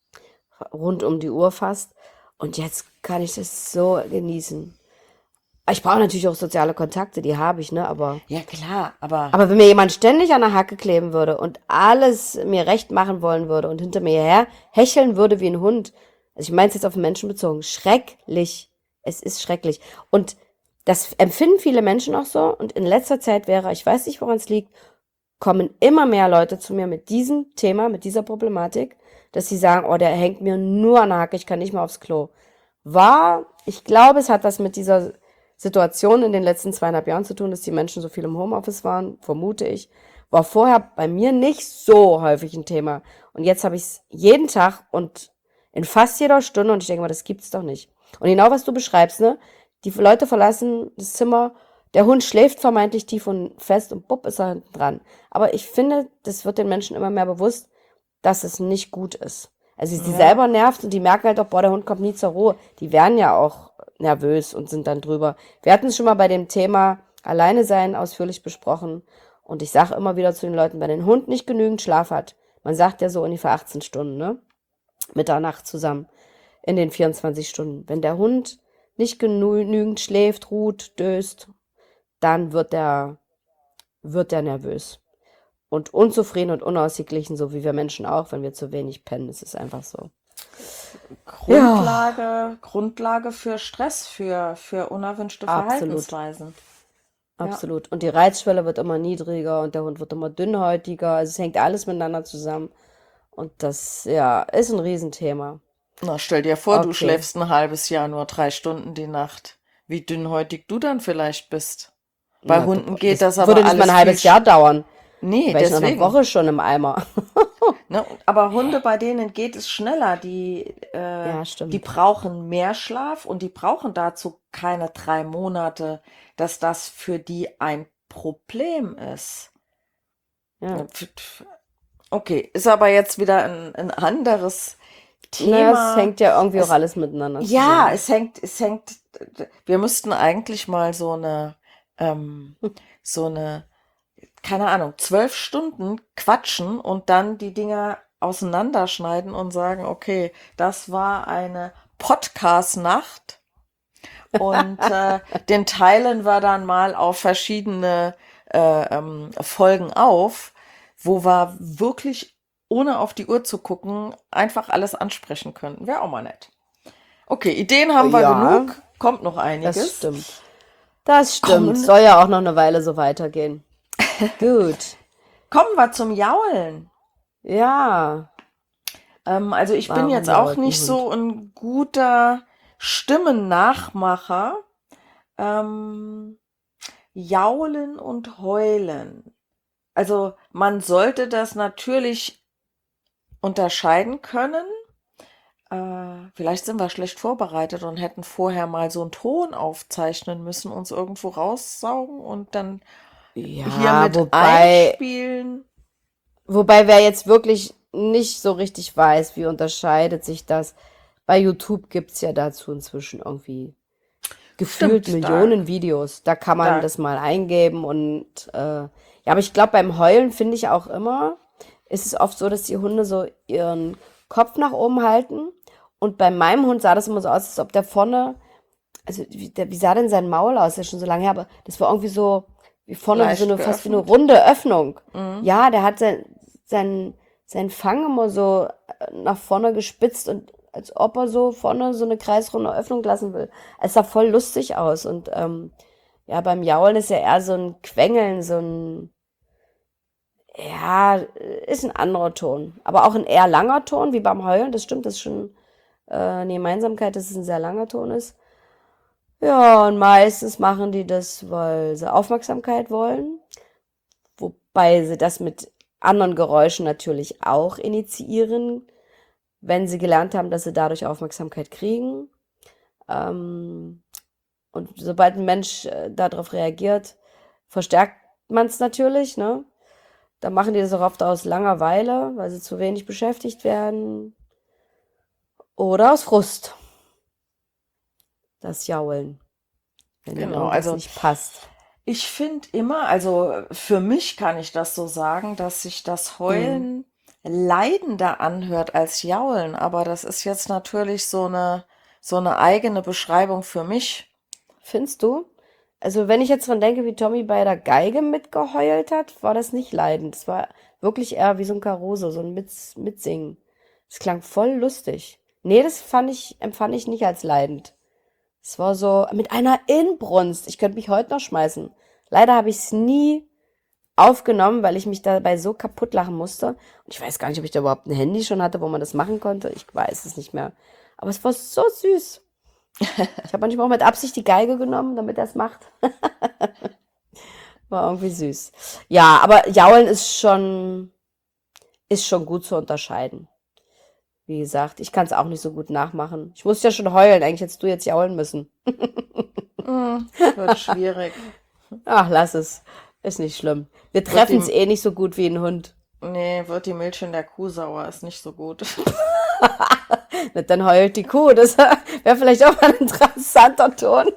rund um die Uhr fast. Und jetzt kann ich das so genießen. Ich brauche natürlich auch soziale Kontakte, die habe ich, ne? Aber Ja, klar, aber aber wenn mir jemand ständig an der Hacke kleben würde und alles mir recht machen wollen würde und hinter mir her hecheln würde wie ein Hund, also ich meine es jetzt auf den Menschen bezogen, schrecklich. Es ist schrecklich. Und das empfinden viele Menschen auch so. Und in letzter Zeit wäre, ich weiß nicht, woran es liegt, kommen immer mehr Leute zu mir mit diesem Thema, mit dieser Problematik, dass sie sagen, oh, der hängt mir nur an der Hacke, ich kann nicht mehr aufs Klo. War, ich glaube, es hat was mit dieser Situation in den letzten zweieinhalb Jahren zu tun, dass die Menschen so viel im Homeoffice waren, vermute ich. War vorher bei mir nicht so häufig ein Thema. Und jetzt habe ich es jeden Tag und in fast jeder Stunde und ich denke mal, das gibt's doch nicht. Und genau was du beschreibst, ne? Die Leute verlassen das Zimmer, der Hund schläft vermeintlich tief und fest und bupp ist er hinten dran. Aber ich finde, das wird den Menschen immer mehr bewusst, dass es nicht gut ist. Also sie ja, selber nervt und die merken halt auch, boah, der Hund kommt nie zur Ruhe. Die werden ja auch nervös und sind dann drüber. Wir hatten es schon mal bei dem Thema Alleine sein ausführlich besprochen. Und ich sage immer wieder zu den Leuten, wenn ein Hund nicht genügend Schlaf hat, man sagt ja so ungefähr achtzehn Stunden, ne? Mitternacht zusammen in den vierundzwanzig Stunden. Wenn der Hund nicht genügend schläft, ruht, döst, dann wird der, wird der nervös. Und unzufrieden und unausgeglichen, so wie wir Menschen auch, wenn wir zu wenig pennen. Es ist einfach so. Ja, Grundlage, Grundlage für Stress, für, für unerwünschte absolut, Verhaltensweisen. Ja. absolut. Und die Reizschwelle wird immer niedriger und der Hund wird immer dünnhäutiger. Also es hängt alles miteinander zusammen. Und das, ja, ist ein Riesenthema. Na, stell dir vor, du Okay. schläfst ein halbes Jahr nur drei Stunden die Nacht. Wie dünnhäutig du dann vielleicht bist. Bei Na, Hunden geht das das würde aber nicht mal alles ein viel. halbes Jahr sch- dauern. Nee, Wäre ich nach einer deswegen. Woche schon im Eimer. Ne? Aber Hunde, bei denen geht es schneller. Die, äh, Ja, die stimmt. brauchen mehr Schlaf und die brauchen dazu keine drei Monate, dass das für die ein Problem ist. Ja. Okay, ist aber jetzt wieder ein, ein anderes Naja, es Thema. hängt ja irgendwie auch Es, alles miteinander ja, zusammen. es hängt, es hängt, wir müssten eigentlich mal so eine, ähm, so eine, keine Ahnung, zwölf Stunden quatschen und dann die Dinger auseinanderschneiden und sagen, okay, das war eine Podcast-Nacht und äh, den teilen wir dann mal auf verschiedene äh, ähm, Folgen auf, wo wir wirklich, ohne auf die Uhr zu gucken, einfach alles ansprechen könnten. Wäre auch mal nett. Okay, Ideen haben wir Ja, genug, kommt noch das einiges. stimmt. Das stimmt. Kommen, Soll ja auch noch eine Weile so weitergehen. Gut. kommen wir zum Jaulen. Ja. Ähm, also ich bin Warum jetzt auch jault ein nicht Hund? so ein guter Stimmennachmacher. Ähm, Jaulen und Heulen. Also man sollte das natürlich unterscheiden können. Äh, vielleicht sind wir schlecht vorbereitet und hätten vorher mal so einen Ton aufzeichnen müssen, uns irgendwo raussaugen und dann hier Ja, mit wobei, einspielen. wobei wer jetzt wirklich nicht so richtig weiß, wie unterscheidet sich das. Bei YouTube gibt's ja dazu inzwischen irgendwie gefühlt Stimmt, da, Millionen Videos. Da kann man da das mal eingeben und äh, ja, aber ich glaube, beim Heulen finde ich auch immer, ist es oft so, dass die Hunde so ihren Kopf nach oben halten. Und bei meinem Hund sah das immer so aus, als ob der vorne, also wie, der, wie sah denn sein Maul aus? Das ist schon so lange her, aber das war irgendwie so, wie vorne wie so leicht eine, fast wie eine geöffnet. runde Öffnung. Mhm. Ja, der hat sein, sein, sein Fang immer so äh, nach vorne gespitzt und als ob er so vorne so eine kreisrunde Öffnung lassen will. Es sah voll lustig aus und ähm, ja, beim Jaulen ist ja eher so ein Quengeln, so ein, ja, ist ein anderer Ton. Aber auch ein eher langer Ton, wie beim Heulen, das stimmt, das ist schon äh, eine Gemeinsamkeit, dass es ein sehr langer Ton ist. Ja, und meistens machen die das, weil sie Aufmerksamkeit wollen, wobei sie das mit anderen Geräuschen natürlich auch initiieren, wenn sie gelernt haben, dass sie dadurch Aufmerksamkeit kriegen. Ähm, und sobald ein Mensch äh, darauf reagiert, verstärkt man es natürlich, ne? Da machen die das auch oft aus Langeweile, weil sie zu wenig beschäftigt werden. Oder aus Frust, das Jaulen, wenn ihnen Genau, irgendwas also nicht passt. ich finde immer, also für mich kann ich das so sagen, dass sich das Mhm. Heulen leidender anhört als Jaulen, aber das ist jetzt natürlich so eine, so eine eigene Beschreibung für mich. Findest du? Also wenn ich jetzt dran denke, wie Tommy bei der Geige mitgeheult hat, war das nicht leidend. Es war wirklich eher wie so ein Caruso, so ein Mits Mitsingen. Es klang voll lustig. Nee, das fand ich, empfand ich nicht als leidend. Es war so mit einer Inbrunst. Ich könnte mich heute noch schmeißen. Leider habe ich es nie aufgenommen, weil ich mich dabei so kaputt lachen musste. Und ich weiß gar nicht, ob ich da überhaupt ein Handy schon hatte, wo man das machen konnte. Ich weiß es nicht mehr. Aber es war so süß. Ich habe manchmal auch mit Absicht die Geige genommen, damit er es macht. War irgendwie süß. Ja, aber Jaulen ist schon, ist schon gut zu unterscheiden. Wie gesagt, ich kann es auch nicht so gut nachmachen. Ich musste ja schon heulen. Eigentlich hättest du jetzt jaulen müssen. Hm, wird schwierig. Ach, lass es. Ist nicht schlimm. Wir Wird treffen es die, eh nicht so gut wie ein Hund. nee, wird die Milch in der Kuh sauer, ist nicht so gut. Na, dann heult die Kuh. Das wäre vielleicht auch mal ein interessanter Ton.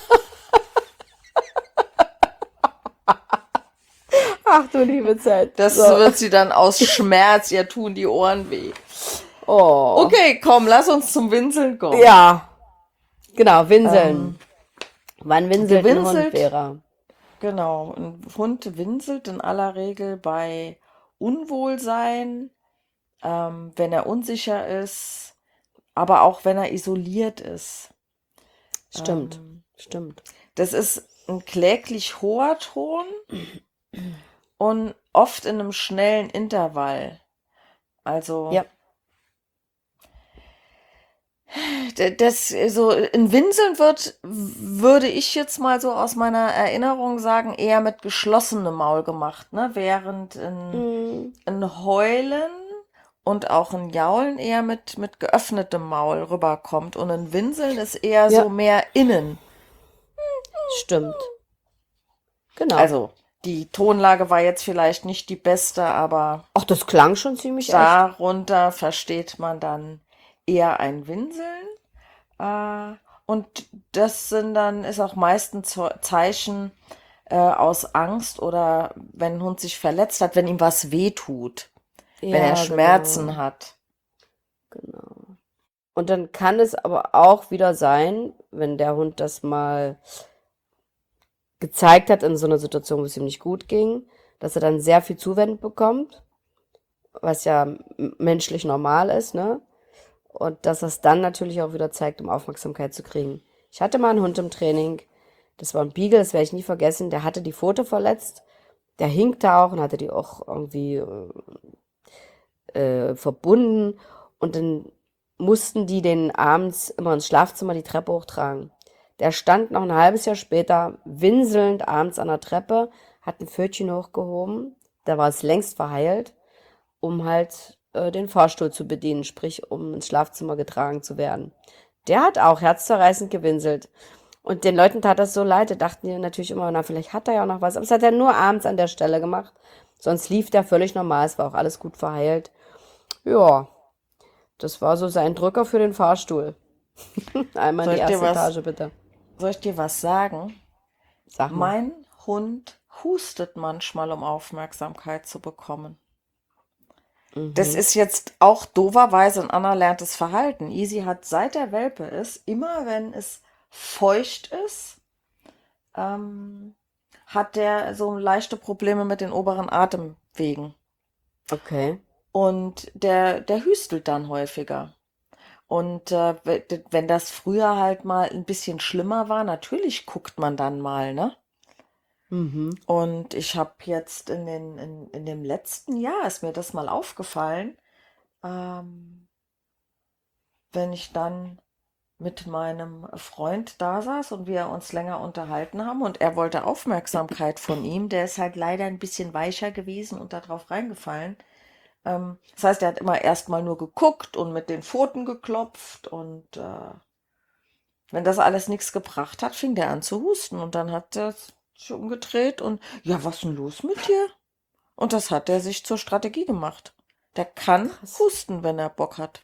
Ach du liebe Zeit. Das So. wird sie dann aus Schmerz, ihr tun die Ohren weh. Oh. Okay, komm, lass uns zum Winseln kommen. Ja, genau, winseln. Ähm, Wann winselt ein Hund, gewinselt, Vera? genau, ein Hund winselt in aller Regel bei Unwohlsein, ähm, wenn er unsicher ist, aber auch wenn er isoliert ist. Stimmt, Ähm, stimmt. das ist ein kläglich hoher Ton und oft in einem schnellen Intervall. Also Ja, D- Das, so ein Winseln wird, würde ich jetzt mal so aus meiner Erinnerung sagen, eher mit geschlossenem Maul gemacht, ne? Während ein, mm, ein Heulen und auch ein Jaulen eher mit, mit geöffnetem Maul rüberkommt. Und ein Winseln ist eher ja, so mehr innen. stimmt. Genau. Also die Tonlage war jetzt vielleicht nicht die beste, aber Ach, das klang schon ziemlich echt. darunter versteht man dann eher ein Winseln. Äh, und das sind dann, ist auch meistens Zo- Zeichen äh, aus Angst oder wenn ein Hund sich verletzt hat, wenn ihm was wehtut, wenn er Ja, Schmerzen genau, hat. genau. Und dann kann es aber auch wieder sein, wenn der Hund das mal gezeigt hat in so einer Situation, wo es ihm nicht gut ging, dass er dann sehr viel Zuwendung bekommt, was ja m- menschlich normal ist, ne? Und dass er es dann natürlich auch wieder zeigt, um Aufmerksamkeit zu kriegen. Ich hatte mal einen Hund im Training, das war ein Beagle, das werde ich nie vergessen, der hatte die Pfote verletzt, der hinkte auch und hatte die auch irgendwie äh, verbunden und dann mussten die den abends immer ins Schlafzimmer die Treppe hochtragen. Der stand noch ein halbes Jahr später winselnd abends an der Treppe, hat ein Pfötchen hochgehoben, da war es längst verheilt, um halt äh, den Fahrstuhl zu bedienen, sprich, um ins Schlafzimmer getragen zu werden. Der hat auch herzzerreißend gewinselt. Und den Leuten tat das so leid, die dachten die natürlich immer, na, vielleicht hat er ja auch noch was. Aber das hat er nur abends an der Stelle gemacht. Sonst lief der völlig normal, es war auch alles gut verheilt. Ja, das war so sein Drücker für den Fahrstuhl. Einmal in Soll die ich dir erste was, Etage, bitte. soll ich dir was sagen? Sag mal. Mein Hund hustet manchmal, um Aufmerksamkeit zu bekommen. Das Mhm. ist jetzt auch dooferweise ein anerlerntes Verhalten. Easy hat seit er Welpe ist, immer wenn es feucht ist, ähm, hat der so leichte Probleme mit den oberen Atemwegen. Okay. Und der, der hüstelt dann häufiger. Und äh, we- d- wenn das früher halt mal ein bisschen schlimmer war, natürlich guckt man dann mal, ne? Mhm. Und ich habe jetzt in den, in, in dem letzten Jahr ist mir das mal aufgefallen, ähm, wenn ich dann mit meinem Freund da saß und wir uns länger unterhalten haben und er wollte Aufmerksamkeit von ihm, der ist halt leider ein bisschen weicher gewesen und da drauf reingefallen. Ähm, das heißt, er hat immer erst mal nur geguckt und mit den Pfoten geklopft und äh, wenn das alles nichts gebracht hat, fing der an zu husten und dann hat er sich umgedreht und ja, was ist denn los mit dir? Und das hat er sich zur Strategie gemacht. Der kann Krass. husten, wenn er Bock hat.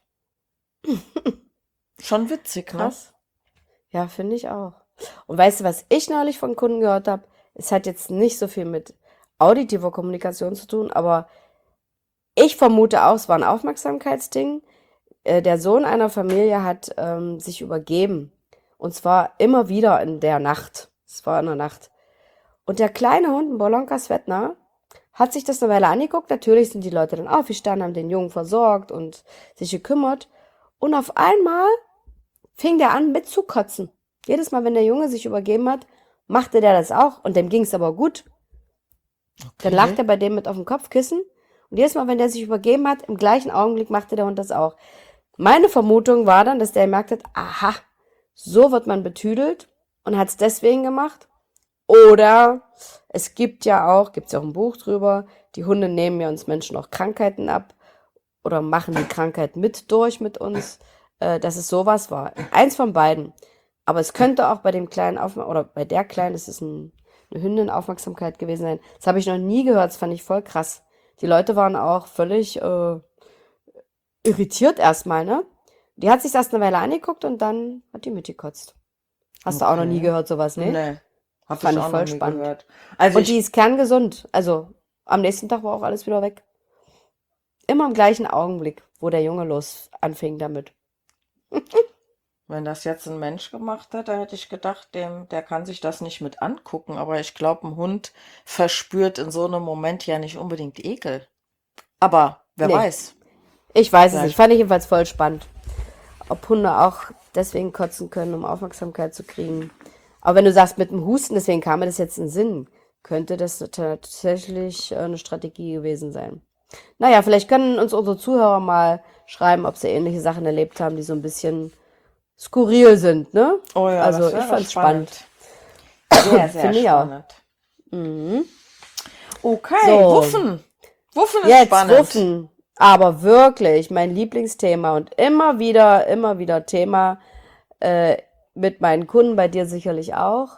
Schon witzig, ne? Krass. Ja, finde ich auch. Und weißt du, was ich neulich von Kunden gehört habe? Es hat jetzt nicht so viel mit auditiver Kommunikation zu tun, aber ich vermute auch, es war ein Aufmerksamkeitsding. Äh, der Sohn einer Familie hat ähm, sich übergeben. Und zwar immer wieder in der Nacht. Es war in der Nacht. Und der kleine Hund, ein Bolonka Svetna, hat sich das eine Weile angeguckt. Natürlich sind die Leute dann aufgestanden, haben den Jungen versorgt und sich gekümmert. Und auf einmal fing der an mit zu kotzen. Jedes Mal, wenn der Junge sich übergeben hat, machte der das auch. Und dem ging es aber gut. Dann lag Okay. er bei dem mit auf dem Kopfkissen. Und jedes Mal, wenn der sich übergeben hat, im gleichen Augenblick machte der Hund das auch. Meine Vermutung war dann, dass der gemerkt hat, aha, so wird man betüdelt und hat es deswegen gemacht. Oder es gibt ja auch, gibt es ja auch ein Buch drüber, die Hunde nehmen ja uns Menschen auch Krankheiten ab oder machen die Krankheit mit durch mit uns, äh, dass es sowas war. Eins von beiden. Aber es könnte auch bei dem kleinen Aufmerksamkeit, oder bei der kleinen, das ist ein, eine Hündin Aufmerksamkeit gewesen sein. Das habe ich noch nie gehört, das fand ich voll krass. Die Leute waren auch völlig äh, irritiert erstmal, ne? Die hat sich erst eine Weile angeguckt und dann hat die mitgekotzt. Hast du auch noch nie Okay. gehört, sowas, ne? Nee, habe Fand ich ich auch noch voll nie spannend. gehört. Also Und die ich, ist kerngesund. Also am nächsten Tag war auch alles wieder weg. Immer im gleichen Augenblick, wo der Junge los anfing damit. wenn das jetzt ein Mensch gemacht hätte, hätte ich gedacht, dem, der kann sich das nicht mit angucken. Aber ich glaube, ein Hund verspürt in so einem Moment ja nicht unbedingt Ekel. Aber wer Nee, weiß, ich weiß es nicht. vielleicht. Fand ich jedenfalls voll spannend. Ob Hunde auch deswegen kotzen können, um Aufmerksamkeit zu kriegen. Aber wenn du sagst, mit dem Husten, deswegen kam mir das jetzt in den Sinn, könnte das tatsächlich äh, eine Strategie gewesen sein. Naja, vielleicht können uns unsere Zuhörer mal schreiben, ob sie ähnliche Sachen erlebt haben, die so ein bisschen skurril sind, ne? Oh ja, Also das ich wäre fand's spannend. spannend. Sehr, sehr Finde ich auch. spannend. Mhm. Okay, So, Wuffen. Wuffen ist jetzt spannend. Wuffen. Aber wirklich mein Lieblingsthema und immer wieder, immer wieder Thema äh, mit meinen Kunden, bei dir sicherlich auch.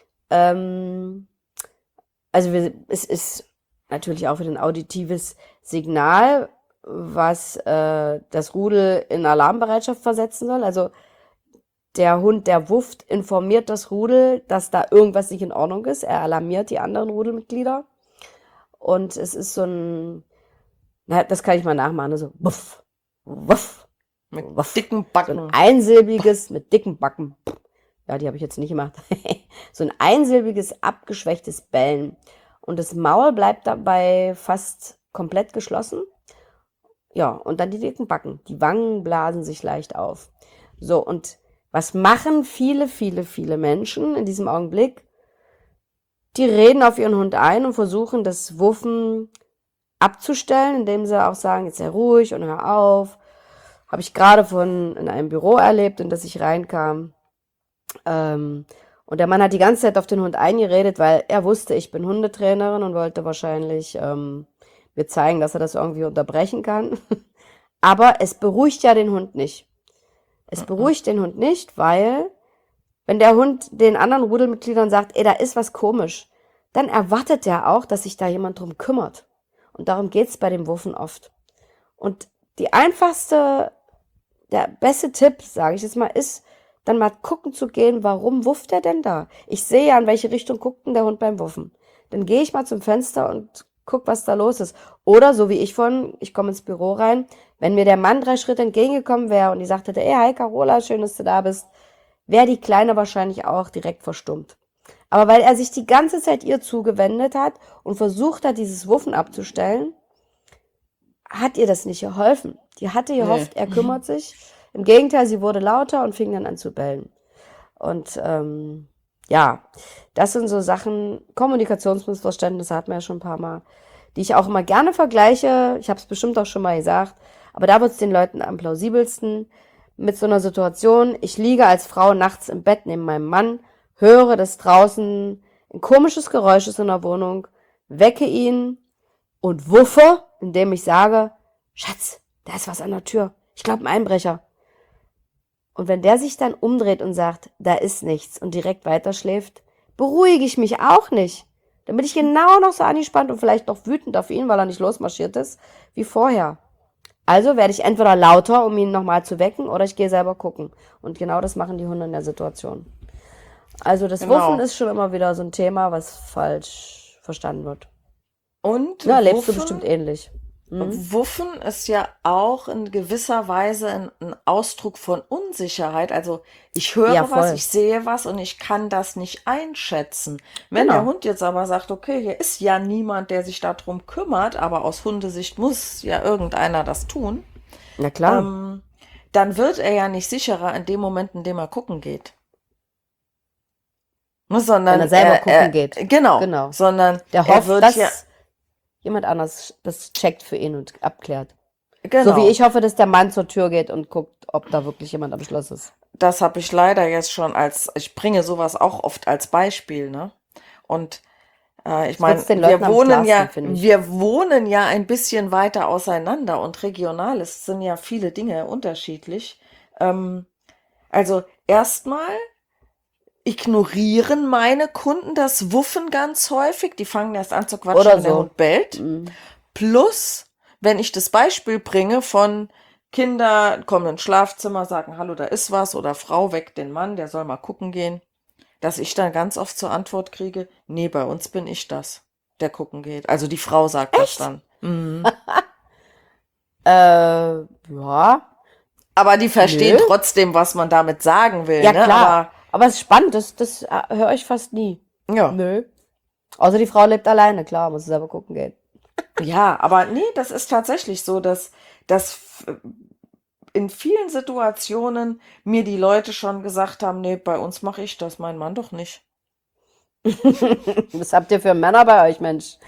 Ähm, also wir, es ist natürlich auch wieder ein auditives Signal, was äh, das Rudel in Alarmbereitschaft versetzen soll. Also der Hund, der wufft, informiert das Rudel, dass da irgendwas nicht in Ordnung ist. Er alarmiert die anderen Rudelmitglieder. Und es ist so ein, na, das kann ich mal nachmachen, ne? So wuff, wuff, Mit wuff. dicken So ein Backen. einsilbiges mit dicken Backen. Ja, die habe ich jetzt nicht gemacht. So ein einsilbiges, abgeschwächtes Bellen. Und das Maul bleibt dabei fast komplett geschlossen. Ja, und dann die dicken Backen. Die Wangen blasen sich leicht auf. So, und was machen viele, viele, viele Menschen in diesem Augenblick? Die reden auf ihren Hund ein und versuchen, das Wuffen abzustellen, indem sie auch sagen, jetzt sei ruhig und hör auf. Habe ich gerade von in einem Büro erlebt, in das ich reinkam. Ähm, und der Mann hat die ganze Zeit auf den Hund eingeredet, weil er wusste, ich bin Hundetrainerin und wollte wahrscheinlich ähm, mir zeigen, dass er das irgendwie unterbrechen kann. Aber es beruhigt ja den Hund nicht. Es beruhigt den Hund nicht, weil wenn der Hund den anderen Rudelmitgliedern sagt, ey, da ist was komisch, dann erwartet er auch, dass sich da jemand drum kümmert. Und darum geht's bei dem Wuffen oft. Und die einfachste, der beste Tipp, sage ich jetzt mal, ist, dann mal gucken zu gehen, warum wufft er denn da? Ich sehe ja, in welche Richtung guckt denn der Hund beim Wuffen. Dann gehe ich mal zum Fenster und guck, was da los ist. Oder so wie ich vorhin, ich komme ins Büro rein, wenn mir der Mann drei Schritte entgegengekommen wäre und ich sagte, ey, hi Carola, schön, dass du da bist, wäre die Kleine wahrscheinlich auch direkt verstummt. Aber weil er sich die ganze Zeit ihr zugewendet hat und versucht hat, dieses Wuffen abzustellen, hat ihr das nicht geholfen. Die hatte gehofft, Nee. er kümmert sich. Im Gegenteil, sie wurde lauter und fing dann an zu bellen. Und ähm, ja, das sind so Sachen, Kommunikationsmissverständnisse hatten wir ja schon ein paar Mal, die ich auch immer gerne vergleiche. Ich habe es bestimmt auch schon mal gesagt, aber da wird es den Leuten am plausibelsten mit so einer Situation. Ich liege als Frau nachts im Bett neben meinem Mann, höre, dass draußen ein komisches Geräusch ist in der Wohnung, wecke ihn und wuffe, indem ich sage, Schatz, da ist was an der Tür. Ich glaube, ein Einbrecher. Und wenn der sich dann umdreht und sagt, da ist nichts und direkt weiterschläft, beruhige ich mich auch nicht. Dann bin ich genau noch so angespannt und vielleicht noch wütend auf ihn, weil er nicht losmarschiert ist, wie vorher. Also werde ich entweder lauter, um ihn nochmal zu wecken, oder ich gehe selber gucken. Und genau das machen die Hunde in der Situation. Also das Genau. Wuffen ist schon immer wieder so ein Thema, was falsch verstanden wird. Und Ja, lebst du Wuffen, bestimmt ähnlich. Mhm. Wuffen ist ja auch in gewisser Weise ein, ein Ausdruck von Unsicherheit. Also ich höre Ja, was, voll. ich sehe was und ich kann das nicht einschätzen. Wenn der Genau. Hund jetzt aber sagt, okay, hier ist ja niemand, der sich darum kümmert, aber aus Hundesicht muss ja irgendeiner das tun, Na klar. ähm, dann wird er ja nicht sicherer in dem Moment, in dem er gucken geht. Ne, Wenn Sondern er selber er, gucken er, geht. genau, Genau. sondern Der er hofft, wird dass ja, jemand anders das checkt für ihn und abklärt. So wie genau. ich hoffe, dass der Mann zur Tür geht und guckt, ob da wirklich jemand am Schloss ist. Das habe ich leider jetzt schon als, ich bringe sowas auch oft als Beispiel, ne? Und äh, ich Das wird's meine, den Leuten wir am wohnen ja, klarsten, finde ich. wir wohnen ja ein bisschen weiter auseinander und regional, es sind ja viele Dinge unterschiedlich. Ähm, also erstmal ignorieren meine Kunden das Wuffen ganz häufig. Die fangen erst an zu quatschen, Oder wenn der so. Hund bellt. Mhm. Plus, wenn ich das Beispiel bringe von Kinder kommen ins Schlafzimmer, sagen, hallo, da ist was, oder Frau weckt den Mann, der soll mal gucken gehen, dass ich dann ganz oft zur Antwort kriege, nee, bei uns bin ich das, der gucken geht. Also die Frau sagt das Echt? dann. Mhm. Äh, ja. Aber die verstehen Nö. trotzdem, was man damit sagen will, Ja, ne? klar. Aber es ist spannend, das, das äh, höre ich fast nie. Aber ja. Nö. Außer die Frau lebt alleine, klar, muss selber gucken gehen. Ja, aber nee, das ist tatsächlich so, dass, dass f- in vielen Situationen mir die Leute schon gesagt haben, nee, bei uns mache ich das, mein Mann doch nicht. Was habt ihr für Männer bei euch, Mensch?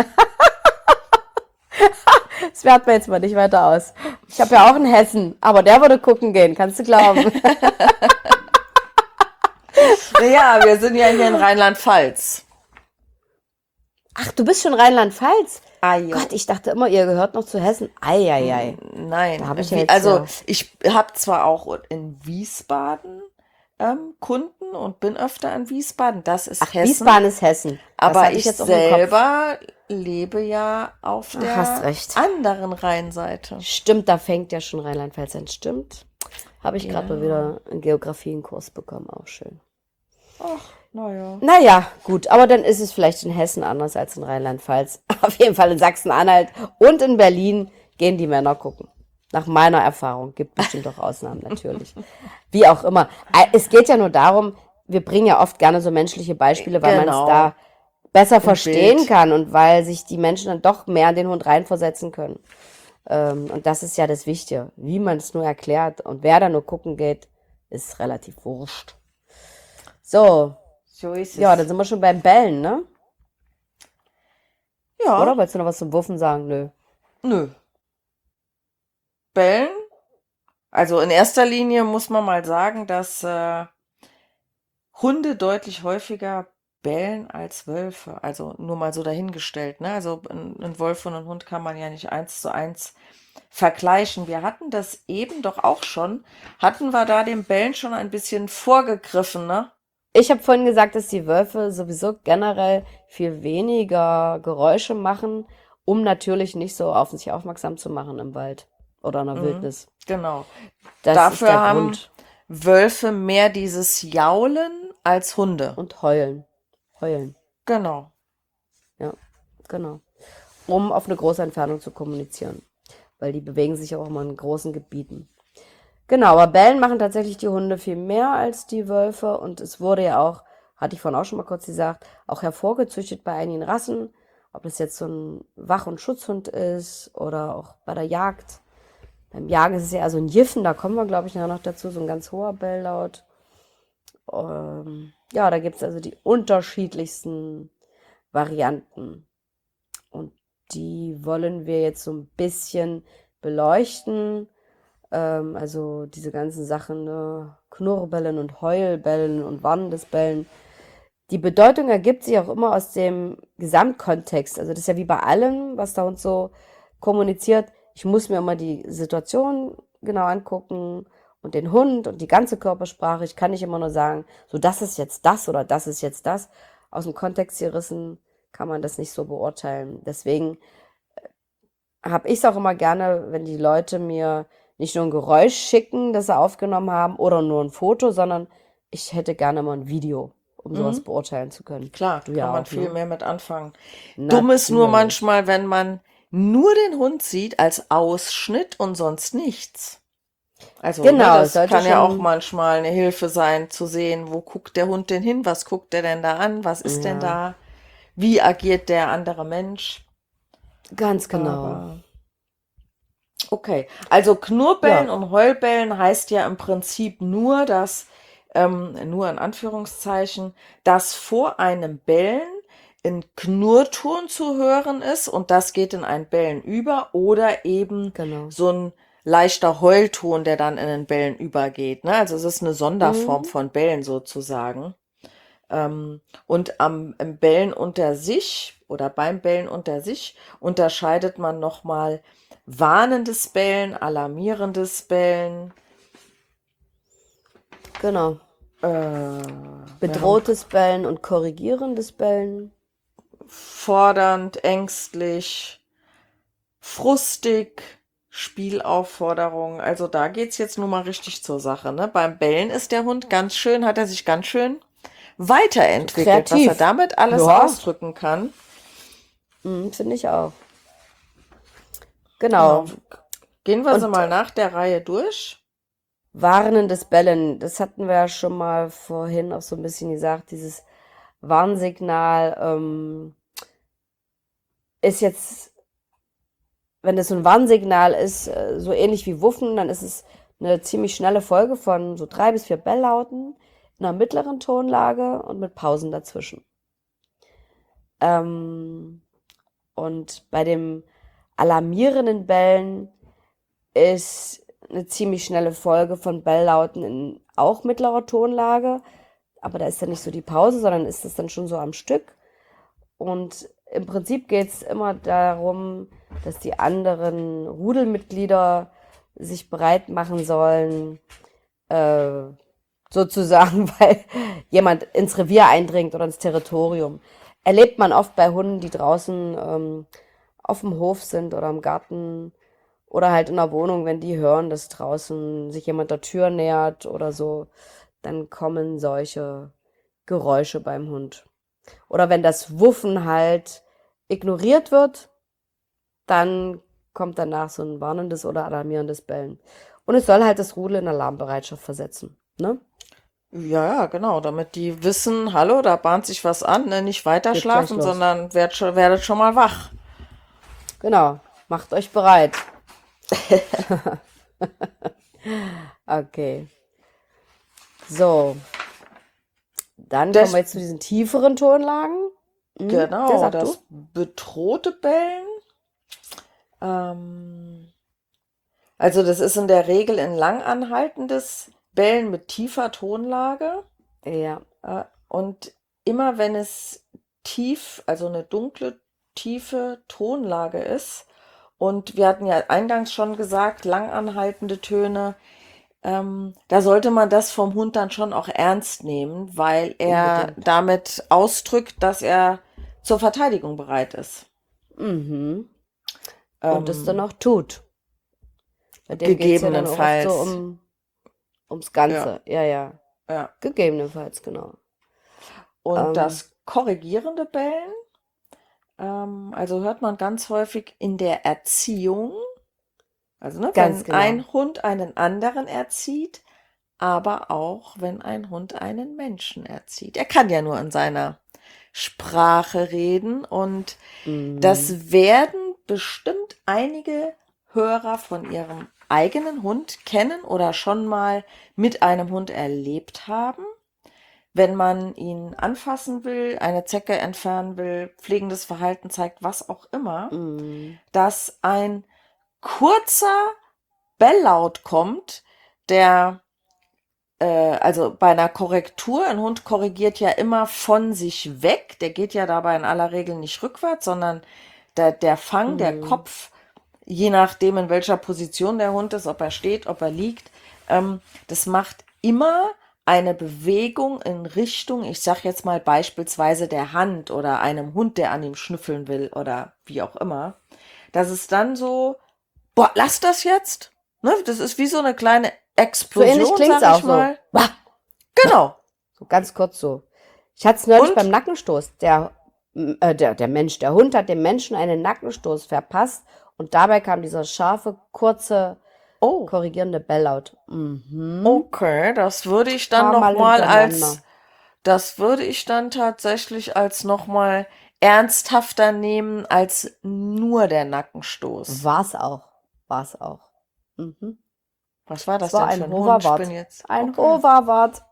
Das werten wir jetzt mal nicht weiter aus. Ich habe ja auch einen Hessen, aber der würde gucken gehen, kannst du glauben. Ja, wir sind ja hier in Rheinland-Pfalz. Ach, du bist schon Rheinland-Pfalz? Ah, ja. Gott, ich dachte immer, ihr gehört noch zu Hessen. Eieiei. Nein, Da habe ich ja wie- jetzt also ja. ich habe zwar auch in Wiesbaden ähm, Kunden und bin öfter in Wiesbaden, das ist Ach, Hessen, Wiesbaden ist Hessen. Das aber hatte ich ich jetzt auch im Kopf. selber lebe ja auf Ach, hast der recht. anderen Rheinseite. Stimmt, da fängt ja schon Rheinland-Pfalz an. Stimmt. Habe ich gerade mal Ja. wieder in Geografie einen Kurs bekommen. Auch schön. Ach, naja. Naja, gut, aber dann ist es vielleicht in Hessen anders als in Rheinland-Pfalz. Auf jeden Fall in Sachsen-Anhalt und in Berlin gehen die Männer gucken. Nach meiner Erfahrung. Gibt bestimmt auch Ausnahmen, natürlich. Wie auch immer. Äh, Es geht ja nur darum, wir bringen ja oft gerne so menschliche Beispiele, weil man es Genau. da besser verstehen Bild. kann und weil sich die Menschen dann doch mehr in den Hund reinversetzen können. Ähm, und das ist ja das Wichtige, wie man es nur erklärt. Und wer da nur gucken geht, ist relativ wurscht. So, So ist es. ja, dann sind wir schon beim Bellen, ne? Ja, Oder wolltest du noch was zum Wuffen sagen? Nö. nö. Bellen? Also in erster Linie muss man mal sagen, dass äh, Hunde deutlich häufiger bellen als Wölfe. Also nur mal so dahingestellt, ne? Also ein, ein Wolf und ein Hund kann man ja nicht eins zu eins vergleichen. Wir hatten das eben doch auch schon. Hatten wir da dem Bellen schon ein bisschen vorgegriffen, ne? Ich habe vorhin gesagt, dass die Wölfe sowieso generell viel weniger Geräusche machen, um natürlich nicht so auf sich aufmerksam zu machen im Wald oder in der Mhm, Wildnis. genau. Das ist Dafür der haben Grund. Wölfe mehr dieses Jaulen als Hunde. Und heulen. Heulen. Genau. Ja, genau. Um auf eine große Entfernung zu kommunizieren. Weil die bewegen sich auch immer in großen Gebieten. Genau, aber bellen machen tatsächlich die Hunde viel mehr als die Wölfe. Und es wurde ja auch, hatte ich vorhin auch schon mal kurz gesagt, auch hervorgezüchtet bei einigen Rassen. Ob das jetzt so ein Wach- und Schutzhund ist oder auch bei der Jagd. Beim Jagen ist es ja so ein Jiffen, da kommen wir, glaube ich, nachher noch dazu, so ein ganz hoher Belllaut. Ähm, ja, da gibt es also die unterschiedlichsten Varianten. Und die wollen wir jetzt so ein bisschen beleuchten. Ähm, also diese ganzen Sachen, ne? Knurrbellen und Heulbellen und warnendes Bellen. Die Bedeutung ergibt sich auch immer aus dem Gesamtkontext. Also das ist ja wie bei allem, was da uns so kommuniziert. Ich muss mir immer die Situation genau angucken und den Hund und die ganze Körpersprache. Ich kann nicht immer nur sagen, so das ist jetzt das oder das ist jetzt das. Aus dem Kontext gerissen kann man das nicht so beurteilen. Deswegen habe ich es auch immer gerne, wenn die Leute mir nicht nur ein Geräusch schicken, das sie aufgenommen haben, oder nur ein Foto, sondern ich hätte gerne mal ein Video, um sowas Mhm. beurteilen zu können. Klar, Du kann ja man auch, viel ne? mehr mit anfangen. Dumm ist nur Natürlich. manchmal, wenn man nur den Hund sieht als Ausschnitt und sonst nichts. Also, ne, Genau, es das sollte kann ja auch schon, manchmal eine Hilfe sein, zu sehen, wo guckt der Hund denn hin, was guckt der denn da an, was ist denn ja, da, wie agiert der andere Mensch. ganz genau. Aber okay, also Knurrbellen Ja, und Heulbellen heißt ja im Prinzip nur, dass, ähm, nur in Anführungszeichen, dass vor einem Bellen ein Knurrton zu hören ist und das geht in ein Bellen über oder eben genau. so ein leichter Heulton, der dann in ein Bellen übergeht. Ne? Also es ist eine Sonderform Mhm, von Bellen sozusagen. Ähm, und am im Bellen unter sich oder beim Bellen unter sich unterscheidet man nochmal warnendes Bellen, alarmierendes Bellen, genau. äh, wir haben Bedrohtes Bellen und korrigierendes Bellen. fordernd, ängstlich, frustig, Spielaufforderung. Also da geht's jetzt nun mal richtig zur Sache, ne? Beim Bellen ist der Hund ganz schön, hat er sich ganz schön weiterentwickelt, was er Kreativ. damit alles Ja, ausdrücken kann. mhm, finde ich auch. Genau. Genau. Gehen wir sie Und mal nach der Reihe durch. warnendes Bellen, das hatten wir ja schon mal vorhin auch so ein bisschen gesagt, dieses Warnsignal ähm, ist jetzt, wenn das so ein Warnsignal ist, äh, so ähnlich wie Wuffen, dann ist es eine ziemlich schnelle Folge von so drei bis vier Belllauten in einer mittleren Tonlage und mit Pausen dazwischen. Ähm, und bei dem alarmierenden Bellen ist eine ziemlich schnelle Folge von Belllauten in auch mittlerer Tonlage, aber da ist dann nicht so die Pause, sondern ist das dann schon so am Stück. Und im Prinzip geht es immer darum, dass die anderen Rudelmitglieder sich bereit machen sollen, äh, sozusagen, weil jemand ins Revier eindringt oder ins Territorium. Erlebt man oft bei Hunden, die draußen ähm, auf dem Hof sind oder im Garten oder halt in der Wohnung, wenn die hören, dass draußen sich jemand der Tür nähert oder so, dann kommen solche Geräusche beim Hund. Oder wenn das Wuffen halt ignoriert wird, dann kommt danach so ein warnendes oder alarmierendes Bellen. Und es soll halt das Rudel in Alarmbereitschaft versetzen. Ne? Ja, ja, genau, damit die wissen, hallo, da bahnt sich was an, ne? Nicht weiter Geht gleich schlafen, los. sondern werdet schon, werdet schon mal wach. Genau. Macht euch bereit. Okay. So, dann kommen wir Das, jetzt zu diesen tieferen Tonlagen. Hm? Der genau, sagt du? das bedrohte Bellen. Ähm, also das ist in der Regel ein langanhaltendes Bellen mit tiefer Tonlage. Ja. Äh, und immer wenn es tief, also eine dunkle, tiefe Tonlage ist, und wir hatten ja eingangs schon gesagt, langanhaltende Töne, ähm, da sollte man das vom Hund dann schon auch ernst nehmen, weil er Unbedingt. damit ausdrückt, dass er zur Verteidigung bereit ist. Mhm. Und es dann Ähm, auch tut. Bei dem geht es ja dann auch oft so gegebenenfalls. um, ums Ja, Ganze. Ja, ja. ja. Gegebenenfalls, genau. Und Ähm, das korrigierende Bellen, ähm, also hört man ganz häufig in der Erziehung, also ne, ganz wenn genau. ein Hund einen anderen erzieht, aber auch wenn ein Hund einen Menschen erzieht. Er kann ja nur in seiner Sprache reden, und Mhm. das werden bestimmt einige Hörer von ihrem eigenen Hund kennen oder schon mal mit einem Hund erlebt haben. Wenn man ihn anfassen will, eine Zecke entfernen will, pflegendes Verhalten zeigt, was auch immer, Mhm. dass ein kurzer Belllaut kommt, der, äh, also bei einer Korrektur, ein Hund korrigiert ja immer von sich weg, der geht ja dabei in aller Regel nicht rückwärts, sondern der, der Fang, der Mhm. Kopf, je nachdem in welcher Position der Hund ist, ob er steht, ob er liegt, ähm, das macht immer eine Bewegung in Richtung, ich sag jetzt mal beispielsweise der Hand oder einem Hund, der an ihm schnüffeln will oder wie auch immer. Das ist dann so, boah, lass das jetzt. Ne? Das ist wie so eine kleine So ähnlich Explosion, klingt's sag auch ich so. mal. Wah! Genau. So ganz kurz so. Ich hatte es neulich beim Und, Nackenstoß. Der, äh, der, der Mensch, der Hund hat dem Menschen einen Nackenstoß verpasst und dabei kam dieser scharfe, kurze, oh, korrigierende Belllaut. Mhm. okay, das würde ich dann Paar noch Mal mal als, hintereinander. das würde ich dann tatsächlich als noch mal ernsthafter nehmen als nur der Nackenstoß. War's auch. War's auch. Mhm. Was war Es das war denn für ein ein Hund? Ich bin Hoverwart. jetzt, Ein okay. Hoverwart.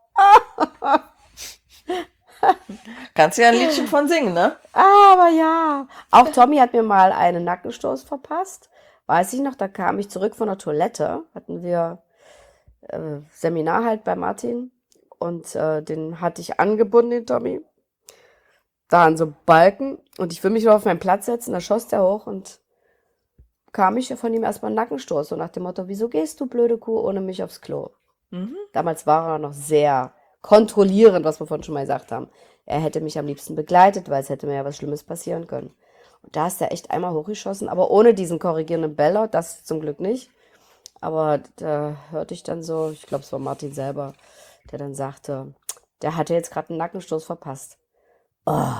Kannst du ja ein Liedchen von singen, ne? Aber ja. Auch Tommy hat mir mal einen Nackenstoß verpasst. Weiß ich noch, da kam ich zurück von der Toilette. Hatten wir äh, Seminar halt bei Martin. Und äh, den hatte ich angebunden, den Tommy. Da an so Balken. Und ich will mich nur auf meinen Platz setzen. Da schoss der hoch und kam ich von ihm erstmal einen Nackenstoß. So nach dem Motto, wieso gehst du, blöde Kuh, ohne mich aufs Klo? Mhm. Damals war er noch sehr kontrollierend, was wir vorhin schon mal gesagt haben. Er hätte mich am liebsten begleitet, weil es hätte mir ja was Schlimmes passieren können. Und da ist er echt einmal hochgeschossen, aber ohne diesen korrigierenden Belllaut, das zum Glück nicht. Aber da hörte ich dann so, ich glaube, es war Martin selber, der dann sagte, der hatte jetzt gerade einen Nackenstoß verpasst. Oh,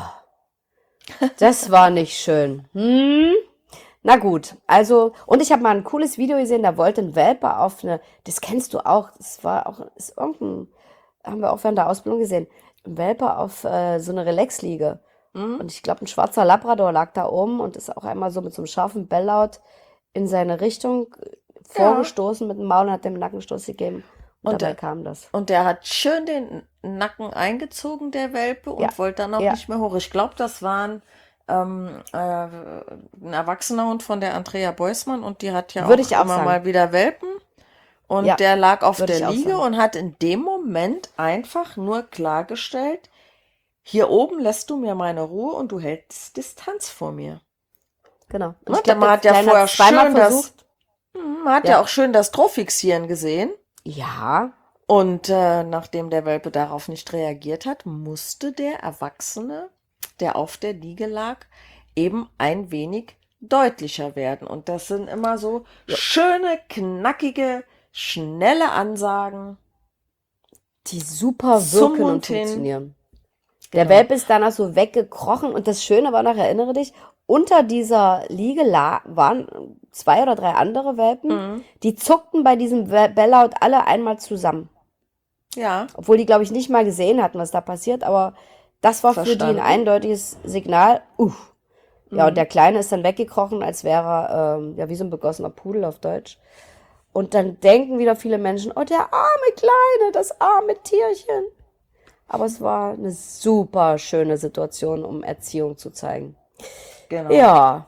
das war nicht schön. Hm? Na gut, also, und ich habe mal ein cooles Video gesehen, da wollte ein Welpe auf eine, das kennst du auch, das war auch, ist irgendein, haben wir auch während der Ausbildung gesehen, ein Welpe auf äh, so eine Relaxliege. Mhm. Und ich glaube, ein schwarzer Labrador lag da oben und ist auch einmal so mit so einem scharfen Belllaut in seine Richtung Ja. vorgestoßen mit dem Maul und hat dem Nackensstoß gegeben. Und Und dabei der, kam das. und der hat schön den Nacken eingezogen, der Welpe, Ja, und wollte dann auch ja, nicht mehr hoch. Ich glaube, das waren ähm, äh, ein erwachsener Hund von der Andrea Beusmann, und die hat ja würde auch ich auch immer sagen. mal wieder Welpen. Und Ja, der lag auf würde der ich auch Liege sagen. und hat in dem Moment einfach nur klargestellt, hier oben lässt du mir meine Ruhe und du hältst Distanz vor mir. Genau. Und Ne? ich Der glaube, man der hat ja Kleine hat vorher zweimal schön das, versucht. hm, man hat ja Ja, auch schön das Trofixieren gesehen. ja, Und äh, nachdem der Welpe darauf nicht reagiert hat, musste der Erwachsene, der auf der Liege lag, eben ein wenig deutlicher werden. Und das sind immer so ja, schöne, knackige, schnelle Ansagen die super zum wirken und Hund hin. funktionieren. Der Genau. Welpe ist danach so weggekrochen und das Schöne war noch, erinnere dich, unter dieser Liege la waren zwei oder drei andere Welpen, Mhm. die zuckten bei diesem Be- Belllaut alle einmal zusammen. Ja, Obwohl die, glaube ich, nicht mal gesehen hatten, was da passiert, aber das war für die ein verstanden. eindeutiges Signal. Uff. Ja, und Mhm. der Kleine ist dann weggekrochen, als wäre er, ähm, ja, wie so ein begossener Pudel auf Deutsch. Und dann denken wieder viele Menschen, oh, der arme Kleine, das arme Tierchen. Aber es war eine super schöne Situation, um Erziehung zu zeigen. Genau. Ja,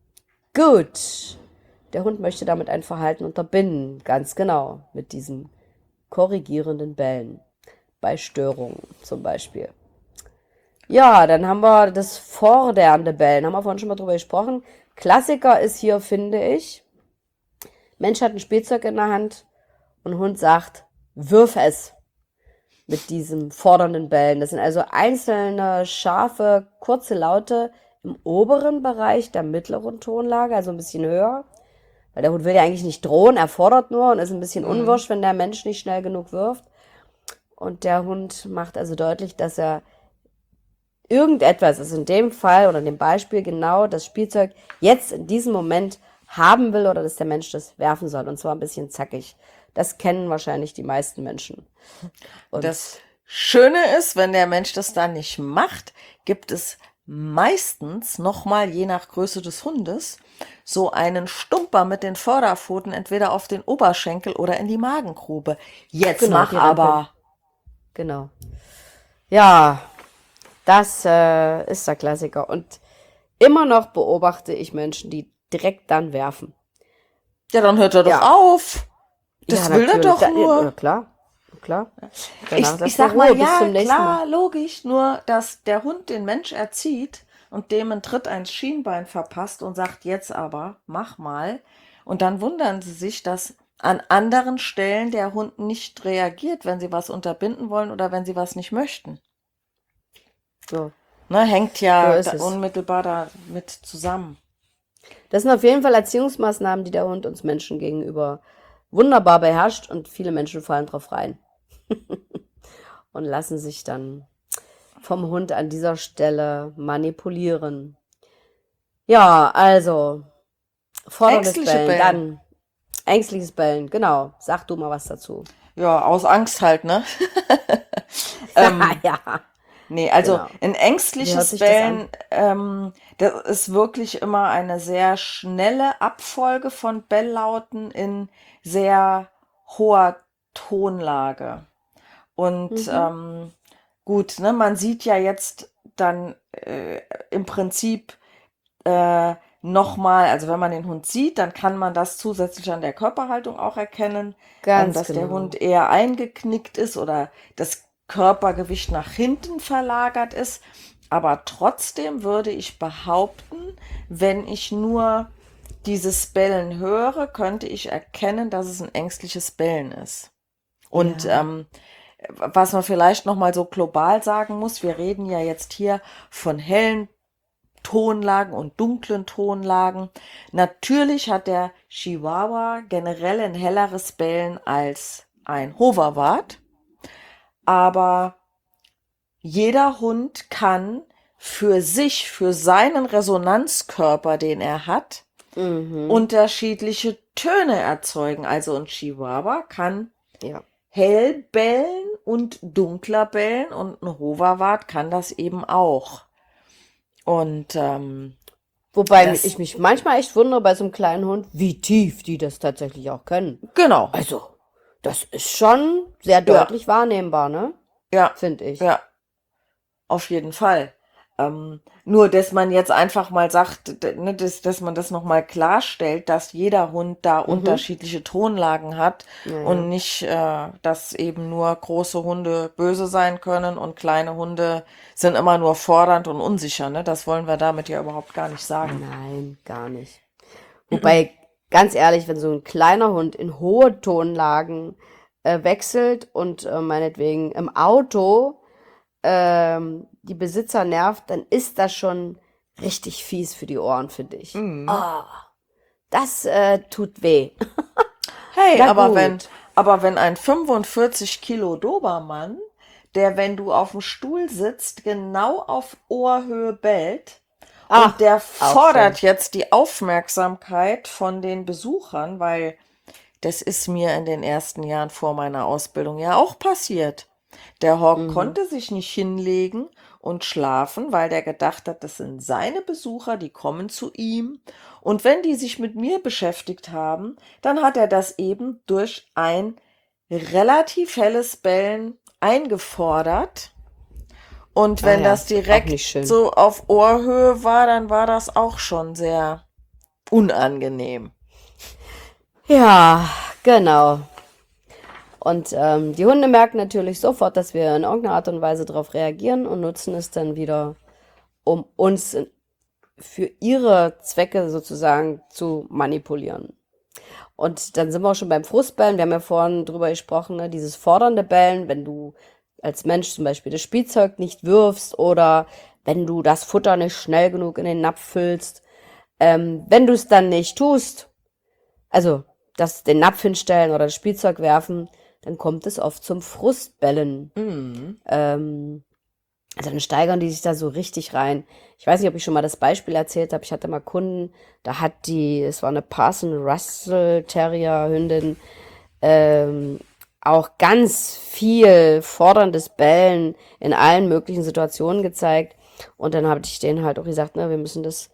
gut. Der Hund möchte damit ein Verhalten unterbinden, ganz genau, mit diesem korrigierenden Bellen. Bei Störungen zum Beispiel. Ja, dann haben wir das fordernde Bellen. Haben wir vorhin schon mal drüber gesprochen. Klassiker ist hier, finde ich, Mensch hat ein Spielzeug in der Hand und Hund sagt, wirf es mit diesem fordernden Bellen. Das sind also einzelne, scharfe, kurze Laute im oberen Bereich der mittleren Tonlage, also ein bisschen höher. Weil der Hund will ja eigentlich nicht drohen, er fordert nur und ist ein bisschen unwirsch, wenn der Mensch nicht schnell genug wirft. Und der Hund macht also deutlich, dass er irgendetwas, also in dem Fall oder in dem Beispiel genau das Spielzeug jetzt in diesem Moment haben will oder dass der Mensch das werfen soll. Und zwar ein bisschen zackig. Das kennen wahrscheinlich die meisten Menschen. Und Das Schöne ist, wenn der Mensch das dann nicht macht, gibt es meistens nochmal, je nach Größe des Hundes, so einen Stumper mit den Vorderpfoten entweder auf den Oberschenkel oder in die Magengrube. Jetzt Genau, mach die Rempel. aber. Genau. Ja, das äh, ist der Klassiker. Und immer noch beobachte ich Menschen, die direkt dann werfen. Ja, dann hört er doch Ja. auf. Das Ja, will er natürlich. doch Da, nur. Ja, klar, klar. Ich, Danach ich sagt sag er, mal, Ruhe, bis ja, zum nächsten Mal. klar, logisch, nur dass der Hund den Mensch erzieht und dem einen Tritt ins Schienbein verpasst und sagt, jetzt aber, mach mal. Und dann wundern sie sich, dass an anderen Stellen der Hund nicht reagiert, wenn sie was unterbinden wollen oder wenn sie was nicht möchten. So. Ne, hängt So ja ist da es. unmittelbar damit zusammen. Das sind auf jeden Fall Erziehungsmaßnahmen, die der Hund uns Menschen gegenüber wunderbar beherrscht und viele Menschen fallen drauf rein und lassen sich dann vom Hund an dieser Stelle manipulieren. Ja, also forderndes Ängstliche Bellen, Bellen. dann ängstliches Bellen, genau. Sag du mal was dazu. Ja, aus Angst halt, ne? ähm, ja, Nee, also genau. ein Wie hört ängstliches sich das an? Bellen, ähm, das ist wirklich immer eine sehr schnelle Abfolge von Belllauten in sehr hoher Tonlage. Und Mhm. ähm, gut, ne, man sieht ja jetzt dann äh, im Prinzip äh, nochmal, also wenn man den Hund sieht, dann kann man das zusätzlich an der Körperhaltung auch erkennen, ähm, Ganz dass der genau. Hund eher eingeknickt ist oder das Körpergewicht nach hinten verlagert ist. Aber trotzdem würde ich behaupten, wenn ich nur dieses Bellen höre, könnte ich erkennen, dass es ein ängstliches Bellen ist. Und Ja. ähm, was man vielleicht noch mal so global sagen muss, wir reden ja jetzt hier von hellen Tonlagen und dunklen Tonlagen. Natürlich hat der Chihuahua generell ein helleres Bellen als ein Hoverwart, aber jeder Hund kann für sich, für seinen Resonanzkörper, den er hat, Mhm. unterschiedliche Töne erzeugen. Also ein Chihuahua kann Ja. hell bellen und dunkler bellen und ein Hoverwart kann das eben auch. Und ähm, Wobei das, ich mich manchmal echt wundere bei so einem kleinen Hund, wie tief die das tatsächlich auch können. genau, Also, das ist schon sehr ja, deutlich wahrnehmbar, ne? ja, Finde ich. ja, auf jeden Fall. Ähm, nur, dass man jetzt einfach mal sagt, d- ne, dass, dass man das nochmal klarstellt, dass jeder Hund da Mhm. unterschiedliche Tonlagen hat Ja, und ja. nicht, äh, dass eben nur große Hunde böse sein können und kleine Hunde sind immer nur fordernd und unsicher. Ne? Das wollen wir damit ja überhaupt gar nicht sagen. Nein, gar nicht. Wobei, ganz ehrlich, wenn so ein kleiner Hund in hohe Tonlagen äh, wechselt und äh, meinetwegen im Auto ähm, die Besitzer nervt, dann ist das schon richtig fies für die Ohren, finde ich. Mhm. Ah, das äh, tut weh. Hey, Na aber wenn, gut. aber wenn ein fünfundvierzig Kilo Dobermann, der, wenn du auf dem Stuhl sitzt, genau auf Ohrhöhe bellt und Ach, der auch fordert schön. jetzt die Aufmerksamkeit von den Besuchern, weil das ist mir in den ersten Jahren vor meiner Ausbildung ja auch passiert. Der Hawk Mhm. konnte sich nicht hinlegen und schlafen, weil der gedacht hat, das sind seine Besucher, die kommen zu ihm. Und wenn die sich mit mir beschäftigt haben, dann hat er das eben durch ein relativ helles Bellen eingefordert. Und Ah wenn ja, das ist auch nicht direkt schön. so auf Ohrhöhe war, dann war das auch schon sehr unangenehm. Ja, genau. Und ähm, die Hunde merken natürlich sofort, dass wir in irgendeiner Art und Weise darauf reagieren und nutzen es dann wieder, um uns in- für ihre Zwecke sozusagen zu manipulieren. Und dann sind wir auch schon beim Frustbellen. Wir haben ja vorhin drüber gesprochen, ne? Dieses fordernde Bellen, wenn du als Mensch zum Beispiel das Spielzeug nicht wirfst oder wenn du das Futter nicht schnell genug in den Napf füllst. Ähm, wenn du es dann nicht tust, also das den Napf hinstellen oder das Spielzeug werfen, dann kommt es oft zum Frustbellen. Mhm. Ähm, also dann steigern die sich da so richtig rein. Ich weiß nicht, ob ich schon mal das Beispiel erzählt habe. Ich hatte mal Kunden, da hat die, es war eine Parson Russell Terrier Hündin, ähm, auch ganz viel forderndes Bellen in allen möglichen Situationen gezeigt. Und dann habe ich denen halt auch gesagt, ne, wir müssen das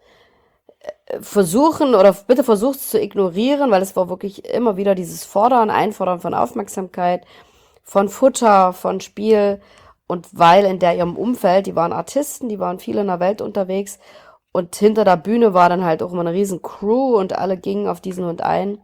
versuchen oder bitte versucht es zu ignorieren, weil es war wirklich immer wieder dieses Fordern, Einfordern von Aufmerksamkeit, von Futter, von Spiel und weil in der ihrem Umfeld, die waren Artisten, die waren viel in der Welt unterwegs und hinter der Bühne war dann halt auch immer eine riesen Crew und alle gingen auf diesen Hund ein,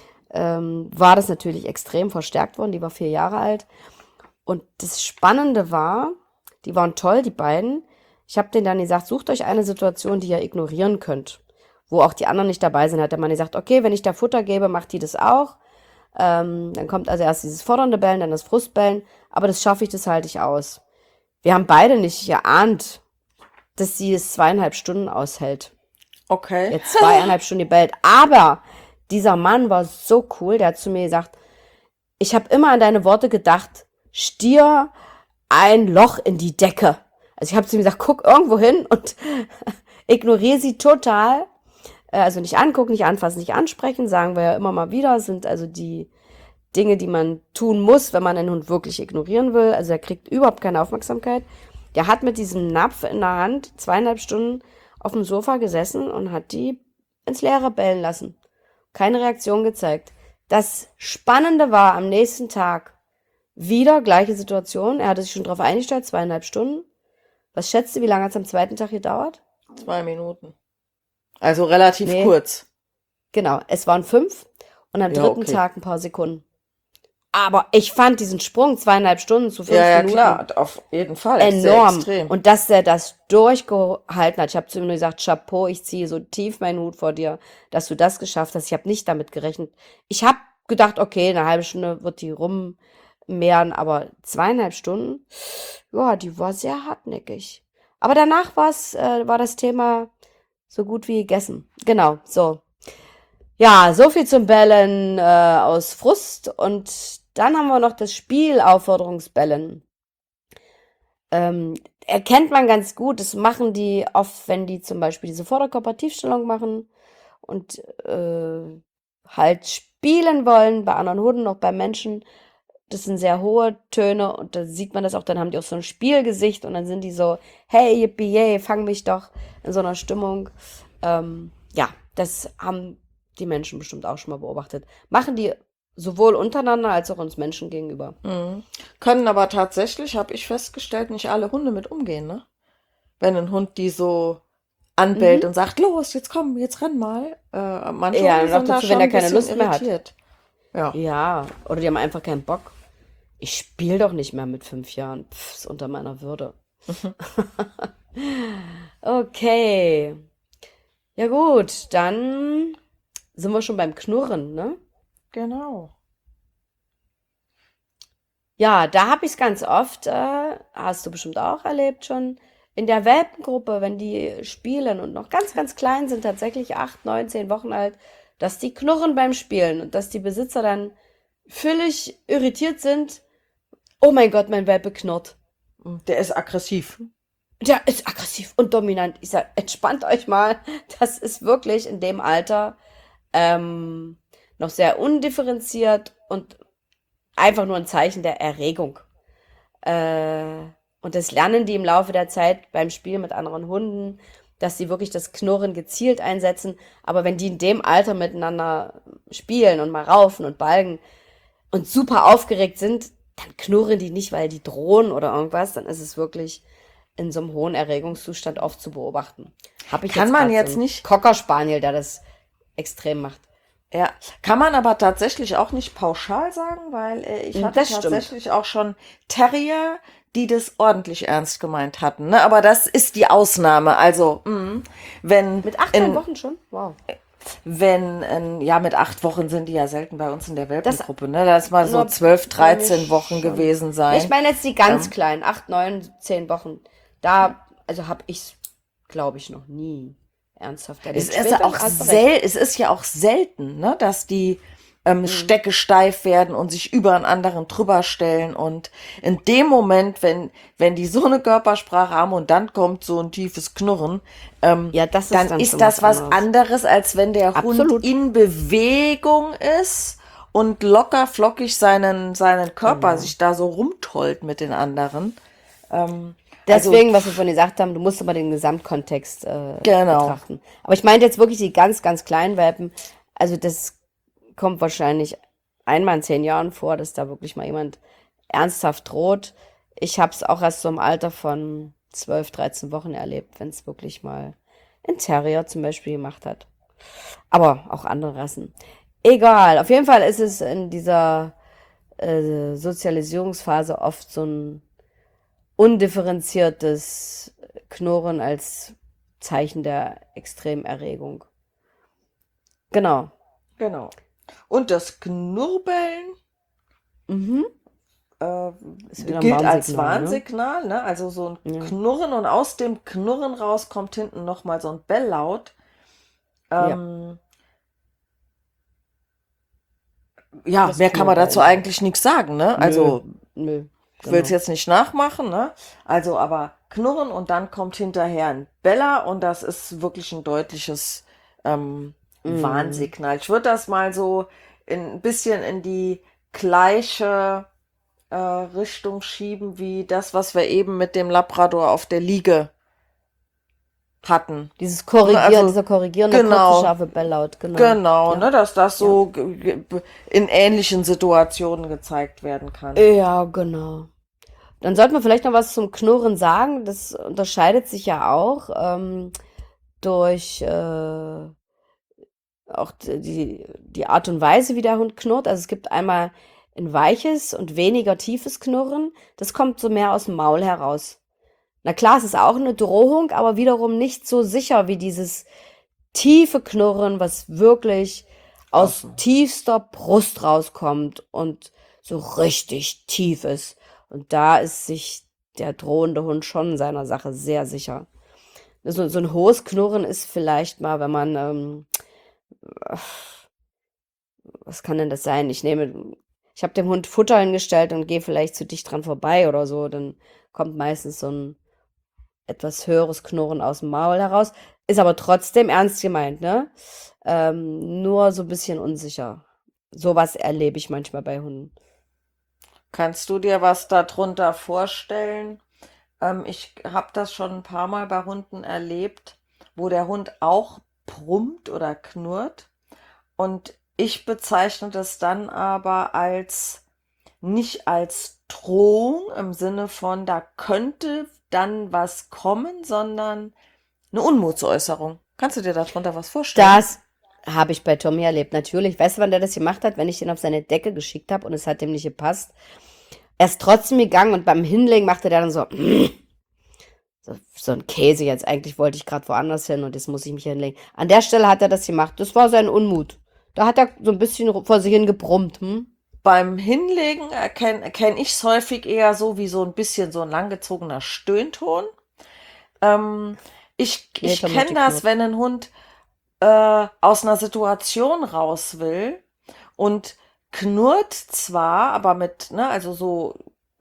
ähm, war das natürlich extrem verstärkt worden, die war vier Jahre alt und das Spannende war, die waren toll, die beiden, ich habe denen dann gesagt, sucht euch eine Situation, die ihr ignorieren könnt, wo auch die anderen nicht dabei sind, hat der Mann gesagt, okay, wenn ich da Futter gebe, macht die das auch. Ähm, dann kommt also erst dieses fordernde Bellen, dann das Frustbellen, aber das schaffe ich, das halte ich aus. Wir haben beide nicht geahnt, dass sie es zweieinhalb Stunden aushält. Okay. Jetzt zweieinhalb Stunden gebellt. Aber dieser Mann war so cool, der hat zu mir gesagt, ich habe immer an deine Worte gedacht, stier ein Loch in die Decke. Also ich habe zu ihm gesagt, guck irgendwo hin und ignoriere sie total. Also nicht angucken, nicht anfassen, nicht ansprechen, sagen wir ja immer mal wieder, sind also die Dinge, die man tun muss, wenn man einen Hund wirklich ignorieren will. Also er kriegt überhaupt keine Aufmerksamkeit. Der hat mit diesem Napf in der Hand zweieinhalb Stunden auf dem Sofa gesessen und hat die ins Leere bellen lassen. Keine Reaktion gezeigt. Das Spannende war am nächsten Tag wieder gleiche Situation. Er hatte sich schon darauf eingestellt, zweieinhalb Stunden. Was schätzt du, wie lange hat es am zweiten Tag gedauert? Zwei Minuten. Also relativ Nee. kurz. Genau, es waren fünf und am Ja, dritten okay. Tag ein paar Sekunden. Aber ich fand diesen Sprung zweieinhalb Stunden zu fünf Ja, ja, Minuten klar, auf jeden Fall. Sehr enorm. extrem. Und dass er das durchgehalten hat. Ich habe zu ihm nur gesagt, Chapeau, ich ziehe so tief meinen Hut vor dir, dass du das geschafft hast. Ich habe nicht damit gerechnet. Ich habe gedacht, okay, eine halbe Stunde wird die rummehren, aber zweieinhalb Stunden, ja, die war sehr hartnäckig. Aber danach war's, äh, war das Thema so gut wie gegessen. Genau, so. Ja, so viel zum Bellen äh, aus Frust. Und dann haben wir noch das Spiel Aufforderungsbellen. Ähm, erkennt man ganz gut. Das machen die oft, wenn die zum Beispiel diese Vorderkörpertiefstellung machen und äh, halt spielen wollen, bei anderen Hunden, auch bei Menschen. Das sind sehr hohe Töne und da sieht man das auch, dann haben die auch so ein Spielgesicht und dann sind die so, hey, yippie, yay, fang mich doch, in so einer Stimmung. Ähm, ja, das haben die Menschen bestimmt auch schon mal beobachtet. Machen die sowohl untereinander als auch uns Menschen gegenüber. Mhm. Können aber tatsächlich, habe ich festgestellt, nicht alle Hunde mit umgehen, ne? Wenn ein Hund die so anbellt Mhm. und sagt, los, jetzt komm, jetzt renn mal. Äh, manche Ja, Hunde noch sind da dazu, schon wenn er ein keine bisschen Lust mehr hat. irritiert. Ja. Ja, oder die haben einfach keinen Bock. Ich spiele doch nicht mehr mit fünf Jahren. Pff, ist unter meiner Würde. Okay. Ja gut, dann sind wir schon beim Knurren, ne? Genau. Ja, da habe ich es ganz oft, äh, hast du bestimmt auch erlebt schon, in der Welpengruppe, wenn die spielen und noch ganz, ganz klein sind, tatsächlich acht, neun, zehn Wochen alt, dass die knurren beim Spielen und dass die Besitzer dann völlig irritiert sind. Oh mein Gott, mein Welpe knurrt. Der ist aggressiv. Der ist aggressiv und dominant. Ich sag, entspannt euch mal. Das ist wirklich in dem Alter ähm, noch sehr undifferenziert und einfach nur ein Zeichen der Erregung. Äh, und das lernen die im Laufe der Zeit beim Spiel mit anderen Hunden, dass sie wirklich das Knurren gezielt einsetzen. Aber wenn die in dem Alter miteinander spielen und mal raufen und balgen und super aufgeregt sind, dann knurren die nicht, weil die drohen oder irgendwas. Dann ist es wirklich in so einem hohen Erregungszustand oft zu beobachten. Hab ich Kann jetzt man grad jetzt so einen nicht- Cocker Spaniel, der das extrem macht. Ja, kann man aber tatsächlich auch nicht pauschal sagen, weil äh, ich hatte Das stimmt. tatsächlich auch schon Terrier, die das ordentlich ernst gemeint hatten. Ne? Aber das ist die Ausnahme. Also, mh, wenn Mit acht, neun in, Wochen schon? Wow. wenn, in, ja, mit acht Wochen sind die ja selten bei uns in der Das Welpengruppe. Ne? Lass mal so nur zwölf, bei mir dreizehn Wochen schon. gewesen Nee, ich sein. meine jetzt die ganz Ähm, kleinen, acht, neun, zehn Wochen. Da, also habe ich, glaube ich, noch nie ernsthaft Es erlebt. ist ja Später auch hast du recht. sel es ist ja auch selten, ne, dass die ähm, Mhm. Stecke steif werden und sich über einen anderen drüber stellen. Und in dem Moment, wenn, wenn die so eine Körpersprache haben und dann kommt so ein tiefes Knurren, ähm, Ja, das ist dann dann ist schon das was was anderes. anderes, als wenn der Hund Absolut. in Bewegung ist und locker flockig seinen, seinen Körper Genau. sich da so rumtollt mit den anderen. Ähm, also, Deswegen, was wir vorhin gesagt haben, du musst immer den Gesamtkontext äh, genau. betrachten. Aber ich meinte jetzt wirklich die ganz, ganz kleinen Welpen. Also das kommt wahrscheinlich einmal in zehn Jahren vor, dass da wirklich mal jemand ernsthaft droht. Ich habe es auch erst so im Alter von zwölf, dreizehn Wochen erlebt, wenn es wirklich mal ein Terrier zum Beispiel gemacht hat. Aber auch andere Rassen. Egal, auf jeden Fall ist es in dieser äh, Sozialisierungsphase oft so ein undifferenziertes Knurren als Zeichen der extremen Erregung. Genau. Genau. Und das Knurbeln Mhm. äh, Ist wieder ein gilt als Warnsignal, ne? Warnsignal, ne? Also so ein Ja. Knurren und aus dem Knurren raus kommt hinten nochmal so ein Belllaut. Ja, Ähm, ja, das mehr kann man dazu Knurrbellen. eigentlich nichts sagen, ne? Nö, Also nö, ich will es genau. jetzt nicht nachmachen, ne? Also aber Knurren und dann kommt hinterher ein Beller und das ist wirklich ein deutliches ähm, Mm. Warnsignal. Ich würde das mal so in, ein bisschen in die gleiche äh, Richtung schieben wie das, was wir eben mit dem Labrador auf der Liege hatten. Dieses Ne? Korrigieren, Also dieser korrigierende, kurze, genau, scharfe Belllaut, genau. genau, Ja, ne, dass das ja. so ge- ge- in ähnlichen Situationen gezeigt werden kann. Ja, genau. Dann sollten wir vielleicht noch was zum Knurren sagen. Das unterscheidet sich ja auch ähm, durch äh, auch d- die, die Art und Weise, wie der Hund knurrt. Also es gibt einmal ein weiches und weniger tiefes Knurren. Das kommt so mehr aus dem Maul heraus. Na klar, es ist auch eine Drohung, aber wiederum nicht so sicher wie dieses tiefe Knurren, was wirklich aus Außen. tiefster Brust rauskommt und so richtig tief ist. Und da ist sich der drohende Hund schon seiner Sache sehr sicher. So, so ein hohes Knurren ist vielleicht mal, wenn man, ähm, was kann denn das sein? Ich nehme, ich habe dem Hund Futter hingestellt und gehe vielleicht zu dicht dran vorbei oder so, dann kommt meistens so ein etwas höheres Knurren aus dem Maul heraus. Ist aber trotzdem ernst gemeint, ne? Ähm, nur so ein bisschen unsicher. Sowas erlebe ich manchmal bei Hunden. Kannst du dir was darunter vorstellen? Ähm, ich habe das schon ein paar Mal bei Hunden erlebt, wo der Hund auch brummt oder knurrt. Und ich bezeichne das dann aber als nicht als Drohung im Sinne von, da könnte dann was kommen, sondern eine Unmutsäußerung. Kannst du dir darunter was vorstellen? Das habe ich bei Tommy erlebt, natürlich. Weißt du, wann der das gemacht hat? Wenn ich den auf seine Decke geschickt habe und es hat ihm nicht gepasst. Er ist trotzdem gegangen und beim Hinlegen machte der dann so, so, so ein Käse jetzt. Eigentlich wollte ich gerade woanders hin und jetzt muss ich mich hinlegen. An der Stelle hat er das gemacht. Das war sein Unmut. Da hat er so ein bisschen vor sich hin gebrummt. Hm? Beim Hinlegen erkenne erkenn ich es häufig eher so wie so ein bisschen so ein langgezogener Stöhnton. Ähm, ich Nee, ich Tommy hat kenne das, geknurrt. wenn ein Hund äh, aus einer Situation raus will und knurrt zwar, aber mit, ne, also so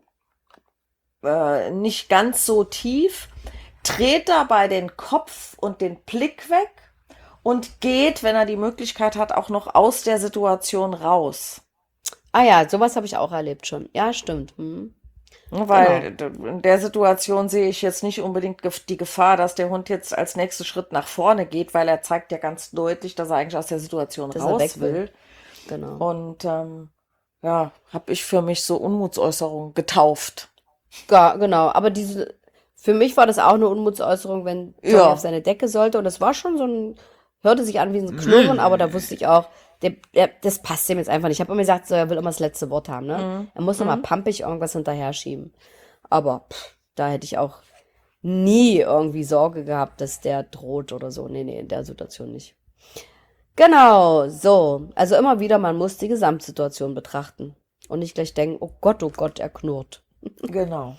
äh, nicht ganz so tief, dreht dabei den Kopf und den Blick weg und geht, wenn er die Möglichkeit hat, auch noch aus der Situation raus. Ah ja, sowas habe ich auch erlebt schon. Ja, stimmt. Hm. Ne, Genau. weil d- in der Situation sehe ich jetzt nicht unbedingt gef- die Gefahr, dass der Hund jetzt als nächsten Schritt nach vorne geht, weil er zeigt ja ganz deutlich, dass er eigentlich aus der Situation Dass er weg raus will. will. Genau. Und ähm, ja, habe ich für mich so Unmutsäußerungen getauft. Ja, genau. Aber diese, für mich war das auch eine Unmutsäußerung, wenn Tommy auf Ja, seine Decke sollte. Und es war schon so ein, hörte sich an wie ein Knurren, aber da wusste ich auch, der, der, das passt dem jetzt einfach nicht. Ich habe immer gesagt, so, er will immer das letzte Wort haben, ne? Mhm. Er muss immer Mhm. pampig irgendwas hinterher schieben. Aber pff, da hätte ich auch nie irgendwie Sorge gehabt, dass der droht oder so. Nee, nee, in der Situation nicht. Genau, so. Also immer wieder, man muss die Gesamtsituation betrachten. Und nicht gleich denken, oh Gott, oh Gott, er knurrt. Genau.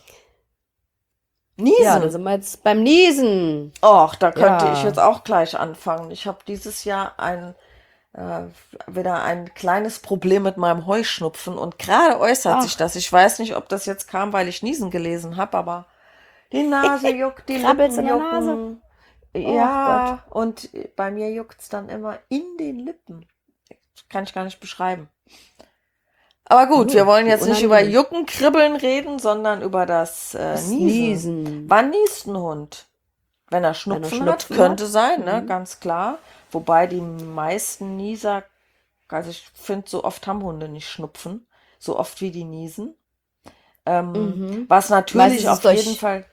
Ja, dann Niesen. sind wir jetzt beim Niesen. Och, da könnte ich Ja. jetzt auch gleich anfangen. Ich habe dieses Jahr ein, äh, wieder ein kleines Problem mit meinem Heuschnupfen und gerade äußert sich Ach, das. Ich weiß nicht, ob das jetzt kam, weil ich Niesen gelesen habe, aber die Nase juckt, die krabbelt's Lippen in der Nase? jucken. Oh Gott. Ja, und bei mir juckt's dann immer in den Lippen. Kann ich gar nicht beschreiben. Aber gut, wir Oh, wollen wie jetzt nicht über unangenehm. Jucken, Kribbeln reden, sondern über das äh, Das Niesen. Niesen. Wann niest ein Hund? Wenn er Wenn er Schnupfen hat, Schnupfen könnte hat? sein, ne? Mhm. Ganz klar. Wobei die meisten Nieser, also ich finde, so oft haben Hunde nicht Schnupfen, so oft wie die niesen. Ähm, Mhm. was Meistens natürlich ist es auf jeden durch. Fall,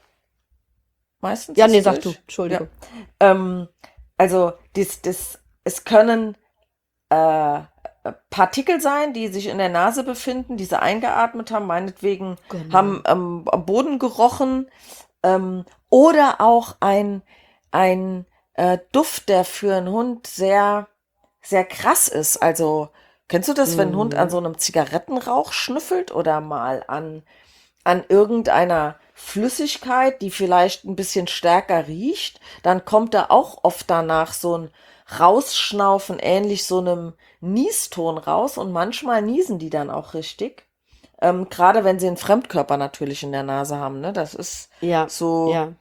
meistens Ja, ist nee, sag du. durch, ja. Entschuldigung. Ähm, also das, das, es können äh, Partikel sein, die sich in der Nase befinden, die sie eingeatmet haben, meinetwegen haben Genau. ähm, am Boden gerochen, ähm, oder auch ein, ein äh, Duft, der für einen Hund sehr, sehr krass ist. Also, kennst du das, wenn ein Hund an Mhm. so einem Zigarettenrauch schnüffelt oder mal an, an irgendeiner Flüssigkeit, die vielleicht ein bisschen stärker riecht, dann kommt da auch oft danach so ein Rausschnaufen, ähnlich so einem Nieston raus und manchmal niesen die dann auch richtig. Ähm, gerade wenn sie einen Fremdkörper natürlich in der Nase haben, ne? Das ist Ja, so, ja.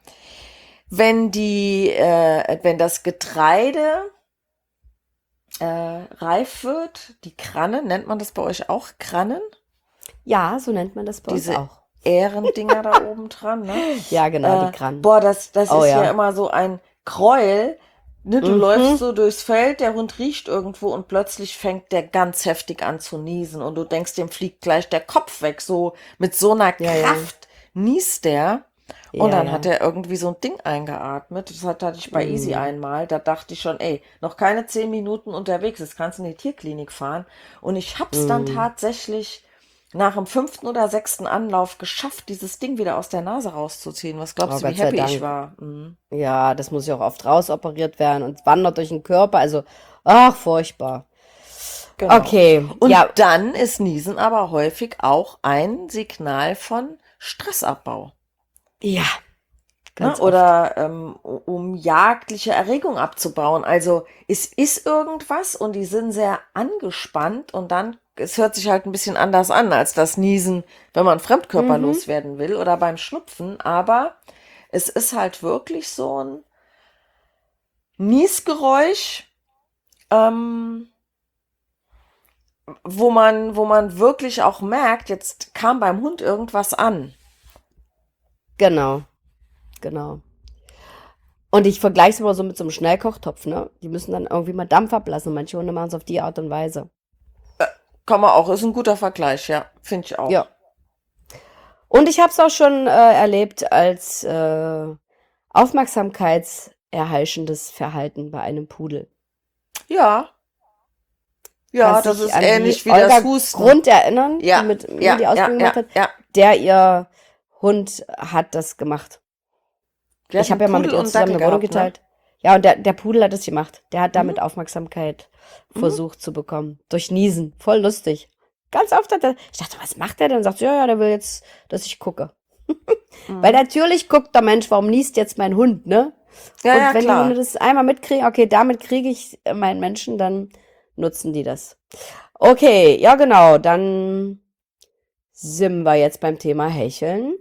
wenn die, äh, wenn das Getreide äh, reif wird, die Krannen, nennt man das bei euch auch Krannen? Ja, so nennt man das bei uns Diese auch. Ährendinger da oben dran, ne? Ja, genau, die Äh, Krannen. boah, das, das Oh ist ja ja. immer so ein Gräuel. Ne, du läufst Mhm. so durchs Feld, der Hund riecht irgendwo und plötzlich fängt der ganz heftig an zu niesen und du denkst, dem fliegt gleich der Kopf weg. So mit so einer Ja, ja. Kraft niest der. Und Ja, dann hat ja. er irgendwie so ein Ding eingeatmet. Das hat- hatte ich bei Easy Mhm. einmal. Da dachte ich schon, ey, noch keine zehn Minuten unterwegs, jetzt kannst du in die Tierklinik fahren. Und ich hab's dann Mhm. tatsächlich nach dem fünften oder sechsten Anlauf geschafft, dieses Ding wieder aus der Nase rauszuziehen. Was Oh, glaubst du, wie Gott sei happy ich Dank. war? Mhm. Ja, das muss ja auch oft rausoperiert werden und wandert durch den Körper. Also, ach, furchtbar. Genau. Okay, Und ja, dann ist Niesen aber häufig auch ein Signal von Stressabbau. ja, Ne? ganz oft. Oder ähm, um jagdliche Erregung abzubauen. Also es ist irgendwas und die sind sehr angespannt und dann, es hört sich halt ein bisschen anders an als das Niesen, wenn man Fremdkörper Mhm. loswerden will oder beim Schnupfen, aber es ist halt wirklich so ein Niesgeräusch, ähm, wo man, wo man wirklich auch merkt, jetzt kam beim Hund irgendwas an. Genau, genau. Und ich vergleiche es immer so mit so einem Schnellkochtopf, ne? Die müssen dann irgendwie mal Dampf ablassen. Manche Hunde machen es auf die Art und Weise. Kann man auch, ist ein guter Vergleich, ja, finde ich auch. Ja. Und ich habe es auch schon äh, erlebt als äh, aufmerksamkeitserheischendes Verhalten bei einem Pudel. Ja, ja, Kannst das dich ist an die ähnlich wie Olga das Husten. Grund erinnern, die Ja, mit mir ja, die ja, Ausbildung gemacht ja, hat? ja. Der ihr Hund hat das gemacht. Die hat Ich habe einen ja mal mit Pudel ihr und zusammen Dackel eine Wohnung gehabt, ne? geteilt. Ja, und der, der Pudel hat es gemacht. Der hat Mhm, damit Aufmerksamkeit mhm, versucht zu bekommen. Durch Niesen. Voll lustig. Ganz oft hat er. Ich dachte, was macht der denn? Und sagt, ja, ja, der will jetzt, dass ich gucke. Weil mhm. natürlich guckt der Mensch, warum niest jetzt mein Hund, ne? Ja, Und ja, wenn die Hunde klar. das einmal mitkriegen, okay, damit kriege ich äh, meinen Menschen, dann nutzen die das. Okay, ja genau, dann sind wir jetzt beim Thema Hecheln.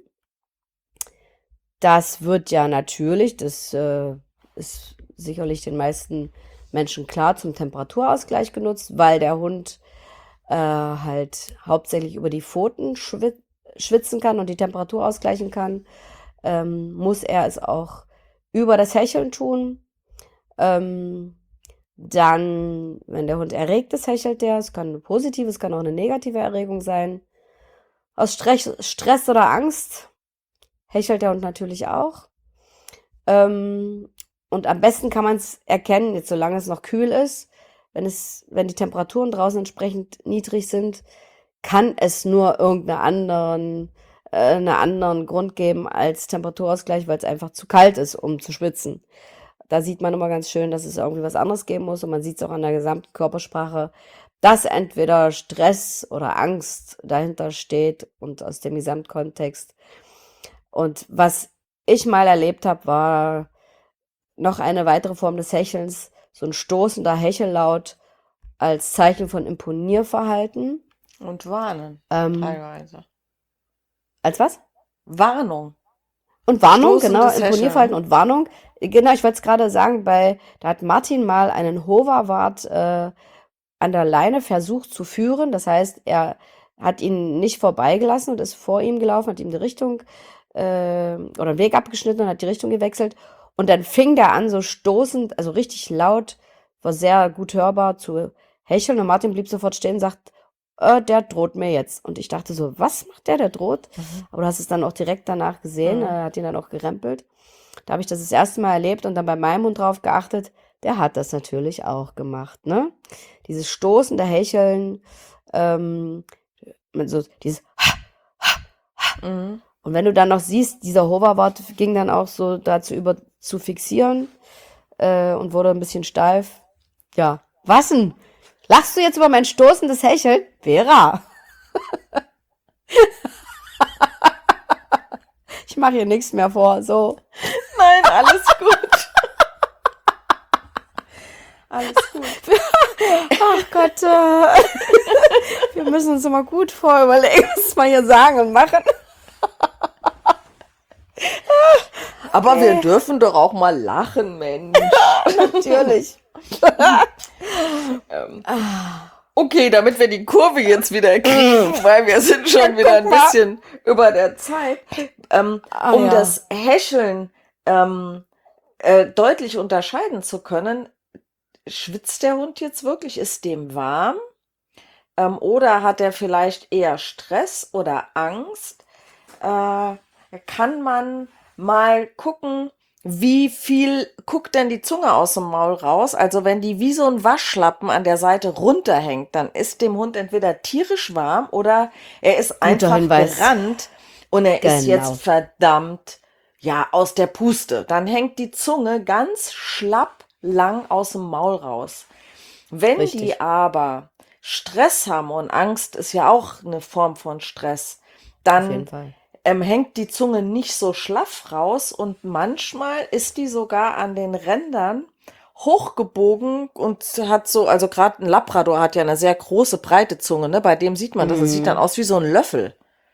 Das wird ja natürlich, das äh, ist sicherlich den meisten Menschen klar, zum Temperaturausgleich genutzt, weil der Hund äh, halt hauptsächlich über die Pfoten schwit schwitzen kann und die Temperatur ausgleichen kann, ähm, muss er es auch über das Hecheln tun. Ähm, dann, wenn der Hund erregt ist, hechelt der. Es kann eine positive, es kann auch eine negative Erregung sein. Aus Stress, Stress oder Angst hechelt der Hund natürlich auch. Ähm, Und am besten kann man es erkennen, jetzt solange es noch kühl ist, wenn es, wenn die Temperaturen draußen entsprechend niedrig sind, kann es nur irgendeinen anderen, äh, einen anderen Grund geben als Temperaturausgleich, weil es einfach zu kalt ist, um zu schwitzen. Da sieht man immer ganz schön, dass es irgendwie was anderes geben muss und man sieht es auch an der gesamten Körpersprache, dass entweder Stress oder Angst dahinter steht und aus dem Gesamtkontext. Und was ich mal erlebt habe, war noch eine weitere Form des Hechelns, so ein stoßender Hechellaut als Zeichen von Imponierverhalten. Und warnen, Ähm, teilweise. als was? Warnung. Und Warnung, genau, Stoßendes Imponierverhalten Hecheln. und Warnung. Genau, ich wollte es gerade sagen, bei, da hat Martin mal einen Hoverwart äh, an der Leine versucht zu führen. Das heißt, er hat ihn nicht vorbeigelassen und ist vor ihm gelaufen, hat ihm die Richtung äh, oder den Weg abgeschnitten und hat die Richtung gewechselt. Und dann fing der an, so stoßend, also richtig laut, war sehr gut hörbar zu hecheln. Und Martin blieb sofort stehen und sagt, äh, der droht mir jetzt. Und ich dachte so, was macht der, der droht? Mhm. Aber du hast es dann auch direkt danach gesehen, Mhm. er hat ihn dann auch gerempelt. Da habe ich das das erste Mal erlebt und dann bei meinem Hund drauf geachtet, der hat das natürlich auch gemacht, ne? Dieses stoßende Hecheln, ähm, mit so dieses Mhm. und wenn du dann noch siehst, dieser Hoverwart ging dann auch so dazu über zu fixieren äh, und wurde ein bisschen steif. Ja, was denn? Lachst du jetzt über mein stoßendes Hecheln? Vera! Ich mache hier nichts mehr vor, so. Nein, alles gut. Alles gut. Ach Gott, äh, wir müssen uns immer gut vorüberlegen, was wir hier sagen und machen. Aber wir dürfen doch auch mal lachen, Mensch. Natürlich. Ähm, Okay, damit wir die Kurve jetzt wieder kriegen, weil wir sind schon wieder ein guck mal. bisschen über der Zeit, ähm, Ah, um ja. das Häscheln ähm, äh, deutlich unterscheiden zu können, schwitzt der Hund jetzt wirklich? Ist dem warm? Ähm, oder hat er vielleicht eher Stress oder Angst? Äh, kann man mal gucken, wie viel guckt denn die Zunge aus dem Maul raus? Also wenn die wie so ein Waschlappen an der Seite runterhängt, dann ist dem Hund entweder tierisch warm oder er ist einfach Hinweis. gerannt und er ist Genau. jetzt verdammt, ja, aus der Puste. Dann hängt die Zunge ganz schlapp lang aus dem Maul raus. Wenn die Richtig. aber Stress haben, und Angst ist ja auch eine Form von Stress, Auf jeden dann Fall. ähm, hängt die Zunge nicht so schlaff raus und manchmal ist die sogar an den Rändern hochgebogen und hat so, also gerade ein Labrador hat ja eine sehr große, breite Zunge, ne? Bei dem sieht man das, das sieht dann Mhm. aus wie so ein Löffel.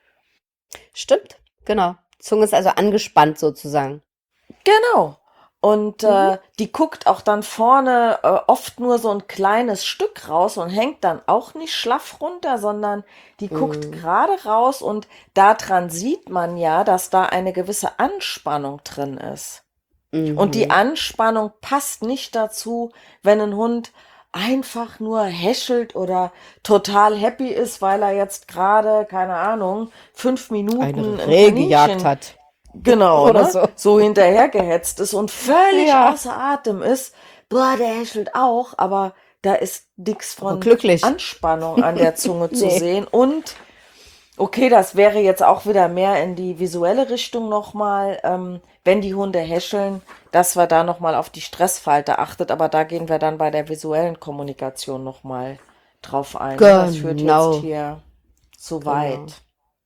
Stimmt, genau. Zunge ist also angespannt sozusagen. Genau. Und Mhm. äh, die guckt auch dann vorne äh, oft nur so ein kleines Stück raus und hängt dann auch nicht schlaff runter, sondern die guckt Mhm. gerade raus und daran sieht man ja, dass da eine gewisse Anspannung drin ist. Und die Mhm. Anspannung passt nicht dazu, wenn ein Hund einfach nur häschelt oder total happy ist, weil er jetzt gerade, keine Ahnung, fünf Minuten Eine ein Reh gejagt Kaninchen, hat. genau, Oder ne, so. so hinterhergehetzt ist und völlig Ja. außer Atem ist. Boah, der häschelt auch, aber da ist nichts Aber von glücklich. Anspannung an der Zunge zu Nee. sehen. Und okay, das wäre jetzt auch wieder mehr in die visuelle Richtung nochmal, ähm, wenn die Hunde häscheln, dass wir da nochmal auf die Stressfalte achtet, aber da gehen wir dann bei der visuellen Kommunikation nochmal drauf ein. ne? Das führt jetzt Genau. hier zu Genau. weit.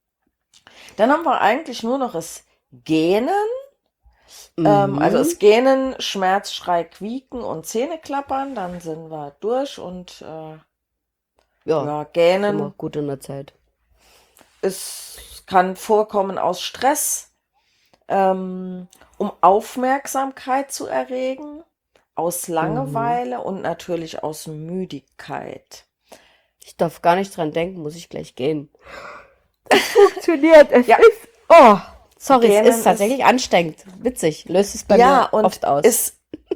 Dann haben wir eigentlich nur noch das Gähnen, ähm, also Mhm. das Gähnen, Schmerz, Schrei, Quieken und Zähneklappern, dann sind wir durch und äh, Ja, ja, sind wir Gähnen gut in der Zeit. es kann vorkommen aus Stress, ähm, um Aufmerksamkeit zu erregen, aus Mhm. Langeweile und natürlich aus Müdigkeit. Ich darf gar nicht dran denken, muss ich gleich gehen. Das funktioniert. Es Ja, ist. Oh, sorry, es Gähnen ist ist, tatsächlich anstrengend. Witzig. Löst es bei ja, mir und oft aus. es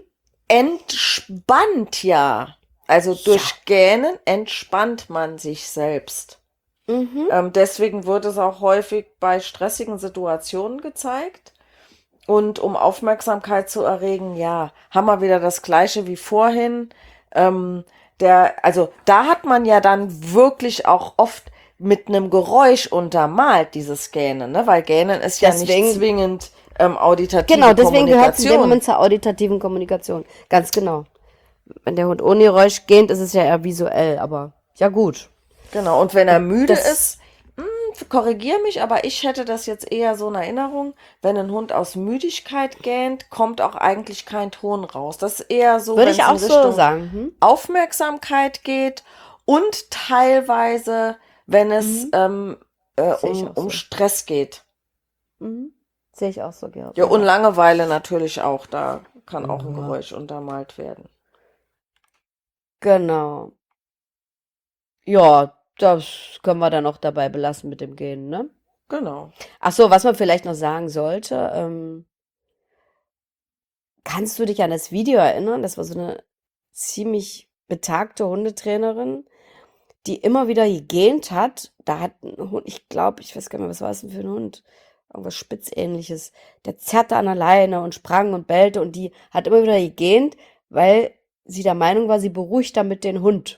entspannt ja. Also Ja. durch Gähnen entspannt man sich selbst. Mhm. Ähm, deswegen wird es auch häufig bei stressigen Situationen gezeigt. Und um Aufmerksamkeit zu erregen, ja, haben wir wieder das Gleiche wie vorhin. Ähm, der, also da hat man ja dann wirklich auch oft mit einem Geräusch untermalt, dieses Gähnen, ne? Weil Gähnen ist ja nicht Deswegen, zwingend ähm, auditative genau, deswegen gehört es in dem Kommunikation. Moment zur auditativen Kommunikation. Ganz genau. Wenn der Hund ohne Geräusch gähnt, ist es ja eher visuell, aber ja gut. Genau, und wenn er müde Das ist, korrigiere mich, aber ich hätte das jetzt eher so in Erinnerung, wenn ein Hund aus Müdigkeit gähnt, kommt auch eigentlich kein Ton raus. Das ist eher so, würde wenn ich es in auch so Richtung sagen. Hm? Aufmerksamkeit geht und teilweise, wenn es Mhm. ähm, äh, Sehe ich um, auch um so. Stress geht. Mhm. Sehe ich auch so, Gerhard. Ja, und Ja. Langeweile natürlich auch, da kann auch ein Ja. Geräusch untermalt werden. Genau. Ja, das können wir dann auch dabei belassen mit dem Gehen, ne? Genau. Ach so, was man vielleicht noch sagen sollte, ähm, kannst du dich an das Video erinnern? Das war so eine ziemlich betagte Hundetrainerin, die immer wieder gegähnt hat. Da hat ein Hund, ich glaube, ich weiß gar nicht mehr, was war es denn für ein Hund? Irgendwas Spitzähnliches. Der zerrte an der Leine und sprang und bellte und die hat immer wieder gegähnt, weil sie der Meinung war, sie beruhigt damit den Hund.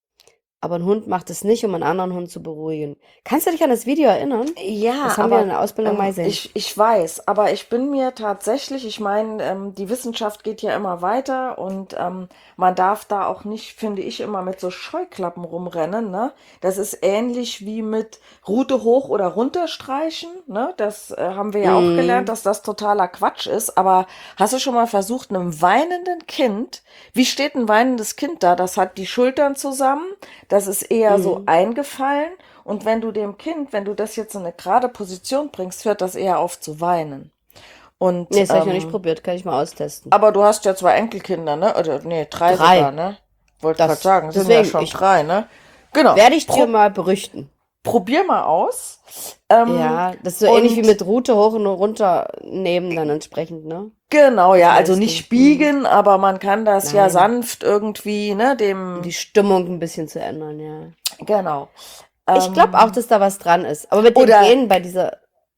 Aber ein Hund macht es nicht, um einen anderen Hund zu beruhigen. Kannst du dich an das Video erinnern? Ja, Das haben wir in aber der Ausbildung mal ähm, gesehen. ich, ich weiß, aber ich bin mir tatsächlich, ich meine, ähm, die Wissenschaft geht ja immer weiter und ähm, man darf da auch nicht, finde ich, immer mit so Scheuklappen rumrennen, ne? Das ist ähnlich wie mit Rute hoch oder runter streichen, ne? Das äh, haben wir ja auch gelernt, Mm, dass das totaler Quatsch ist, aber hast du schon mal versucht, einem weinenden Kind, wie steht ein weinendes Kind da? Das hat die Schultern zusammen, das ist eher so mm. eingefallen. Und wenn du dem Kind, wenn du das jetzt in eine gerade Position bringst, hört das eher auf zu weinen. Nee, Und, das habe ich noch nicht ähm, probiert. Kann ich mal austesten. aber du hast ja zwei Enkelkinder, ne? Oder, nee, drei sogar, Drei. ne? Wollte gerade Das. sagen, sind ja Deswegen, schon ich drei, ne? Genau. werde ich dir Pro mal berichten. probier mal aus. Ähm, Ja, das ist so ähnlich wie und mit Route hoch und runter nehmen dann entsprechend, ne? genau, Das ja, also meinst nicht du? Hm. biegen, aber man kann das ja Nein. sanft irgendwie, ne, Um die dem, Stimmung ein bisschen zu ändern, ja. genau. Ich glaube auch, Ähm, dass da was dran ist. Aber mit dem oder Gehen bei dieser.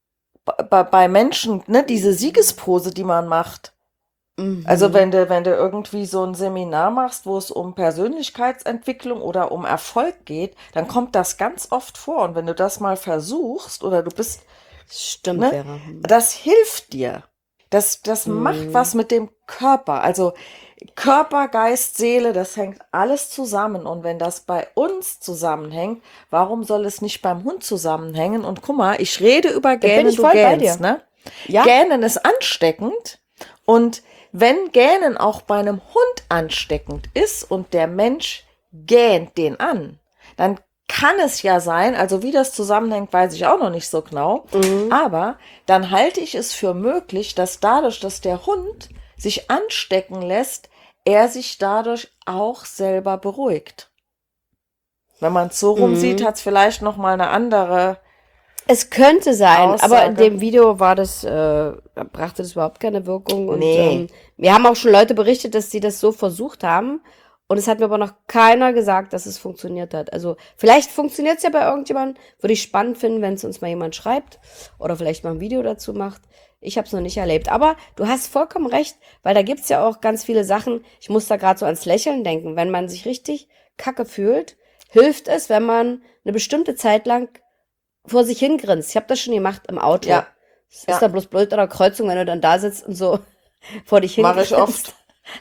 bei, bei Menschen, ne, diese Siegespose, die man macht. Also Mhm. wenn du, wenn du irgendwie so ein Seminar machst, wo es um Persönlichkeitsentwicklung oder um Erfolg geht, dann kommt das ganz oft vor. Und wenn du das mal versuchst oder du bist, Stimmt, ne, Vera. Hm. das hilft dir. Das, das macht was Mhm. mit dem Körper. Also Körper, Geist, Seele, das hängt alles zusammen. Und wenn das bei uns zusammenhängt, warum soll es nicht beim Hund zusammenhängen? Und guck mal, ich rede über Da bin Gähnen, ich du voll bei gähnst, dir. ne? Ja? Gähnen ist ansteckend und wenn Gähnen auch bei einem Hund ansteckend ist und der Mensch gähnt den an, dann kann es ja sein, also wie das zusammenhängt, weiß ich auch noch nicht so genau, Mhm. aber dann halte ich es für möglich, dass dadurch, dass der Hund sich anstecken lässt, er sich dadurch auch selber beruhigt. Wenn man es so rum sieht, Mhm. hat es vielleicht noch mal eine andere Es könnte sein, aber in Aussage. dem Video war das, äh, brachte das überhaupt keine Wirkung. Und ähm, Nee, mir haben auch schon Leute berichtet, dass sie das so versucht haben. Und es hat mir aber noch keiner gesagt, dass es funktioniert hat. Also vielleicht funktioniert es ja bei irgendjemandem. Würde ich spannend finden, wenn es uns mal jemand schreibt oder vielleicht mal ein Video dazu macht. Ich habe es noch nicht erlebt. Aber du hast vollkommen recht, weil da gibt's ja auch ganz viele Sachen. Ich muss da gerade so ans Lächeln denken. Wenn man sich richtig kacke fühlt, hilft es, wenn man eine bestimmte Zeit lang vor sich hingrinst. Ich habe das schon gemacht im Auto. ja, Es ist ja, dann bloß blöd an der Kreuzung, wenn du dann da sitzt und so vor dich mache ich hingrinst. oft.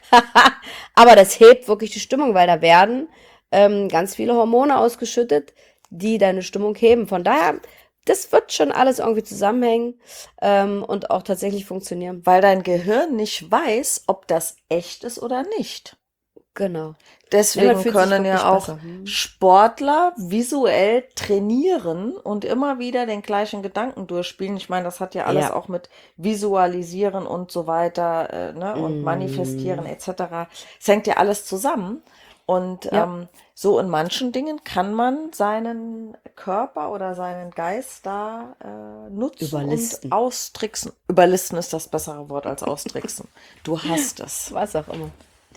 Aber das hebt wirklich die Stimmung, weil da werden ähm, ganz viele Hormone ausgeschüttet, die deine Stimmung heben. Von daher, das wird schon alles irgendwie zusammenhängen ähm, und auch tatsächlich funktionieren. Weil dein Gehirn nicht weiß, ob das echt ist oder nicht. Genau. Nee, man Deswegen fühlt sich können wirklich ja auch besser. Hm. Sportler visuell trainieren und immer wieder den gleichen Gedanken durchspielen. Ich meine, das hat ja alles Ja. auch mit Visualisieren und so weiter, äh, ne, und Manifestieren Mm, et cetera. Es hängt ja alles zusammen. Und ja, ähm, so in manchen Dingen kann man seinen Körper oder seinen Geist da äh, nutzen und überlisten. austricksen. Überlisten ist das bessere Wort als austricksen. Du hast es. Was auch immer.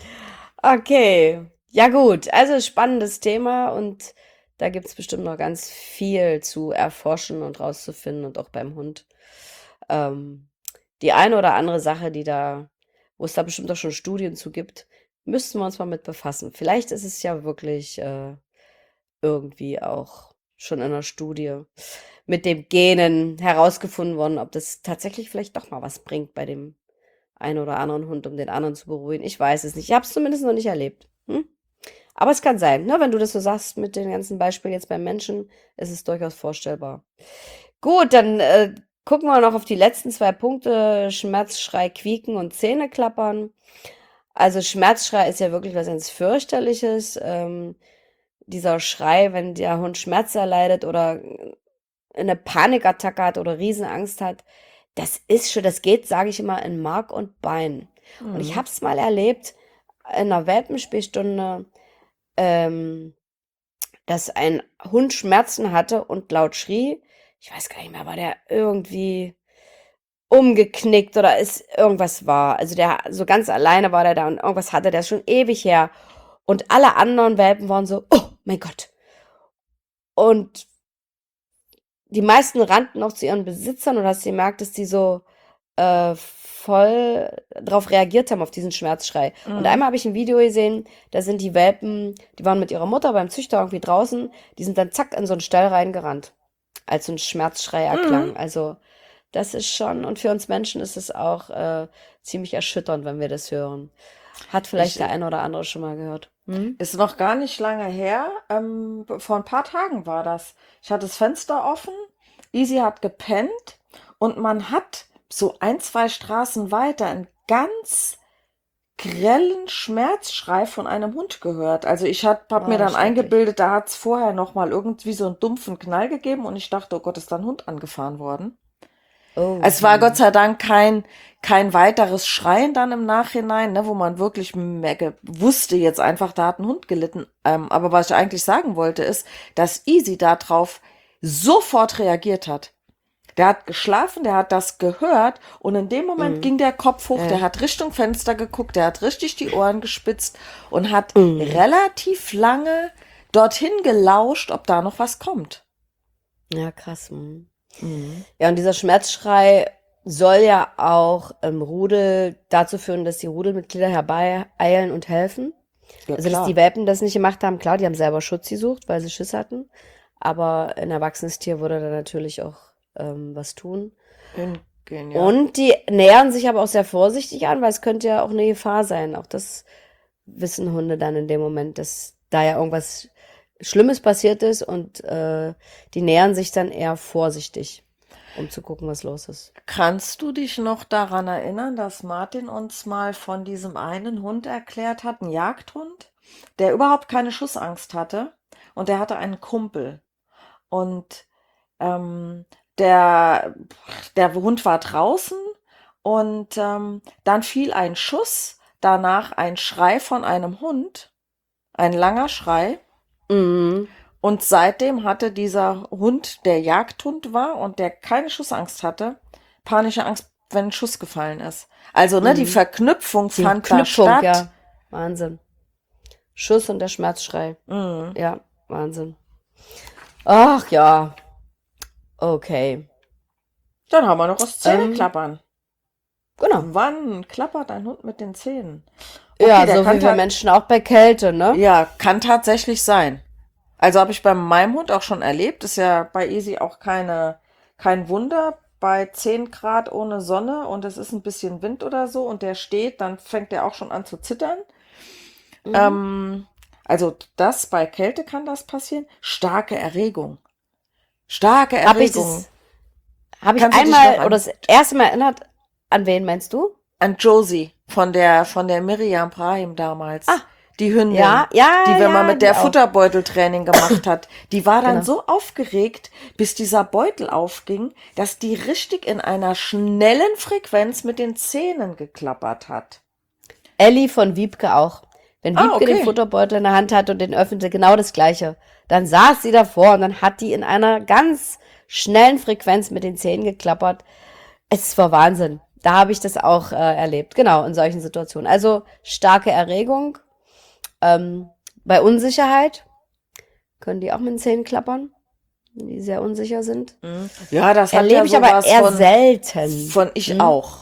Okay, ja gut, also spannendes Thema und da gibt's bestimmt noch ganz viel zu erforschen und rauszufinden und auch beim Hund. Ähm, die eine oder andere Sache, die da, wo es da bestimmt auch schon Studien zu gibt, müssten wir uns mal mit befassen. Vielleicht ist es ja wirklich äh, irgendwie auch schon in einer Studie mit dem Genen herausgefunden worden, ob das tatsächlich vielleicht doch mal was bringt bei dem einen oder anderen Hund, um den anderen zu beruhigen. Ich weiß es nicht. Ich habe es zumindest noch nicht erlebt. Hm? Aber es kann sein, ne? Wenn du das so sagst mit den ganzen Beispielen jetzt beim Menschen, ist es durchaus vorstellbar. Gut, dann äh, gucken wir noch auf die letzten zwei Punkte. Schmerzschrei, Quieken und Zähneklappern. Also Schmerzschrei ist ja wirklich was ganz fürchterliches. Ähm, dieser Schrei, wenn der Hund Schmerz erleidet oder eine Panikattacke hat oder Riesenangst hat, das ist schon, das geht, sage ich immer, in Mark und Bein. Und ich Mhm. habe es mal erlebt in einer Welpenspielstunde, ähm, dass ein Hund Schmerzen hatte und laut schrie. Ich weiß gar nicht mehr, war der irgendwie umgeknickt oder ist irgendwas war. Also der so ganz alleine war der da und irgendwas hatte der schon ewig her. Und alle anderen Welpen waren so, oh mein Gott. Und die meisten rannten auch zu ihren Besitzern und hast gemerkt, dass die so äh, voll drauf reagiert haben, auf diesen Schmerzschrei. Und Mhm. einmal habe ich ein Video gesehen, da sind die Welpen, die waren mit ihrer Mutter beim Züchter irgendwie draußen, die sind dann zack in so einen Stall reingerannt, als so ein Schmerzschrei erklang. Mhm. Also das ist schon, und für uns Menschen ist es auch äh, ziemlich erschütternd, wenn wir das hören. Hat vielleicht Ich, der eine oder andere schon mal gehört. Hm? ist noch gar nicht lange her. Ähm, vor ein paar Tagen war das. Ich hatte das Fenster offen, Easy hat gepennt und man hat so ein, zwei Straßen weiter einen ganz grellen Schmerzschrei von einem Hund gehört. Also ich hab, hab mir Oh, dann schrecklich. eingebildet, da hat es vorher noch mal irgendwie so einen dumpfen Knall gegeben und ich dachte, oh Gott, ist da ein Hund angefahren worden. Oh, Es war Gott hm. sei Dank kein, kein weiteres Schreien dann im Nachhinein, ne, wo man wirklich mehr ge- wusste jetzt einfach, da hat ein Hund gelitten. Ähm, aber was ich eigentlich sagen wollte, ist, dass Easy darauf sofort reagiert hat. Der hat geschlafen, der hat das gehört und in dem Moment Hm. ging der Kopf hoch, der Ja. hat Richtung Fenster geguckt, der hat richtig die Ohren gespitzt und hat Hm. relativ lange dorthin gelauscht, ob da noch was kommt. Ja, krass. Hm. Mhm. Ja, und dieser Schmerzschrei soll ja auch im Rudel dazu führen, dass die Rudelmitglieder herbeieilen und helfen. Ja, Also, dass die klar. Welpen das nicht gemacht haben, klar, die haben selber Schutz gesucht, weil sie Schiss hatten. Aber ein erwachsenes Tier würde da natürlich auch ähm, was tun. Hingehen, ja. Und die nähern sich aber auch sehr vorsichtig an, weil es könnte ja auch eine Gefahr sein. Auch das wissen Hunde dann in dem Moment, dass da ja irgendwas Schlimmes passiert ist und äh, die nähern sich dann eher vorsichtig, um zu gucken, was los ist. Kannst du dich noch daran erinnern, dass Martin uns mal von diesem einen Hund erklärt hat, ein Jagdhund, der überhaupt keine Schussangst hatte und der hatte einen Kumpel und ähm, der, der Hund war draußen und ähm, dann fiel ein Schuss, danach ein Schrei von einem Hund, ein langer Schrei. Mhm. Und seitdem hatte dieser Hund, der Jagdhund war und der keine Schussangst hatte, panische Angst, wenn ein Schuss gefallen ist. Also, ne, die Mhm. Verknüpfung Die fand da Knüpfung, statt. ja. Wahnsinn. Schuss und der Schmerzschrei. Mhm. Ja, Wahnsinn. Ach ja, okay. Dann haben wir noch das Ähm, Zähneklappern. genau. Wann klappert ein Hund mit den Zähnen? Ja, Okay, der so kann wie wir ta- Menschen auch bei Kälte, ne? ja, kann tatsächlich sein. Also habe ich bei meinem Hund auch schon erlebt. Ist ja bei Easy auch keine, kein Wunder. Bei zehn Grad ohne Sonne und es ist ein bisschen Wind oder so und der steht, dann fängt der auch schon an zu zittern. Mhm. Ähm, also das, bei Kälte kann das passieren. Starke Erregung. Starke Hab ich Erregung. das, habe ich Kannst du dich noch einmal an, oder das erste Mal erinnert, an wen meinst du? an Josie von der, von der Miriam Brahim damals? Ah, Die Hündin, ja, ja, die, wenn man ja, mit der die auch. Futterbeuteltraining gemacht hat, die war dann Genau. so aufgeregt, bis dieser Beutel aufging, dass die richtig in einer schnellen Frequenz mit den Zähnen geklappert hat. Elli von Wiebke auch. Wenn Ah, Wiebke den okay. Futterbeutel in der Hand hat und den öffnete, genau das Gleiche. Dann saß sie davor und dann hat die in einer ganz schnellen Frequenz mit den Zähnen geklappert. Es war Wahnsinn. Da habe ich das auch äh, erlebt. Genau, in solchen Situationen. Also starke Erregung. Ähm, bei Unsicherheit können die auch mit den Zähnen klappern, wenn die sehr unsicher sind. Hm. Ja, das hat Erlebe ja ich aber sowas eher von, selten. von ich Hm? auch.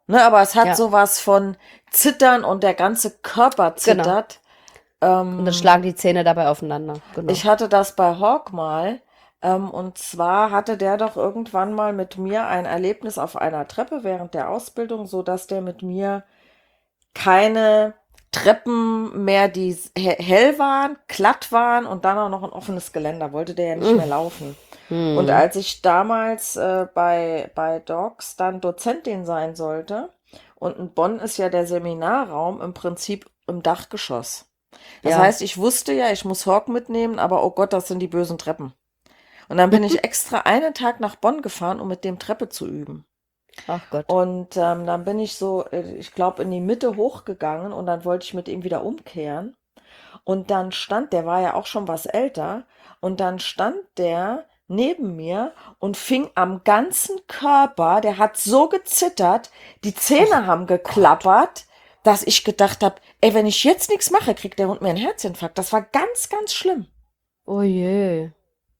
Ne, aber es hat Ja, sowas von Zittern und der ganze Körper genau. zittert. Und dann Ähm, schlagen die Zähne dabei aufeinander. Genau. Ich hatte das bei Hawk mal. Ähm, und zwar hatte der doch irgendwann mal mit mir ein Erlebnis auf einer Treppe während der Ausbildung, so dass der mit mir keine Treppen mehr, die s- he- hell waren, glatt waren und dann auch noch ein offenes Geländer. Wollte der ja nicht mehr laufen. Und Hm. als ich damals äh, bei, bei Docs dann Dozentin sein sollte, und in Bonn ist ja der Seminarraum im Prinzip im Dachgeschoss. Das Ja. heißt, ich wusste ja, ich muss Hawk mitnehmen, aber oh Gott, das sind die bösen Treppen. Und dann bin ich extra einen Tag nach Bonn gefahren, um mit dem Treppe zu üben. Ach Gott. Und ähm, dann bin ich so, äh, ich glaube, in die Mitte hochgegangen und dann wollte ich mit ihm wieder umkehren. Und dann stand, der war ja auch schon was älter, und dann stand der neben mir und fing am ganzen Körper, der hat so gezittert, die Ach Zähne haben Gott. geklappert, dass ich gedacht habe, ey, wenn ich jetzt nichts mache, kriegt der Hund mir einen Herzinfarkt. Das war ganz, ganz schlimm. Oh je.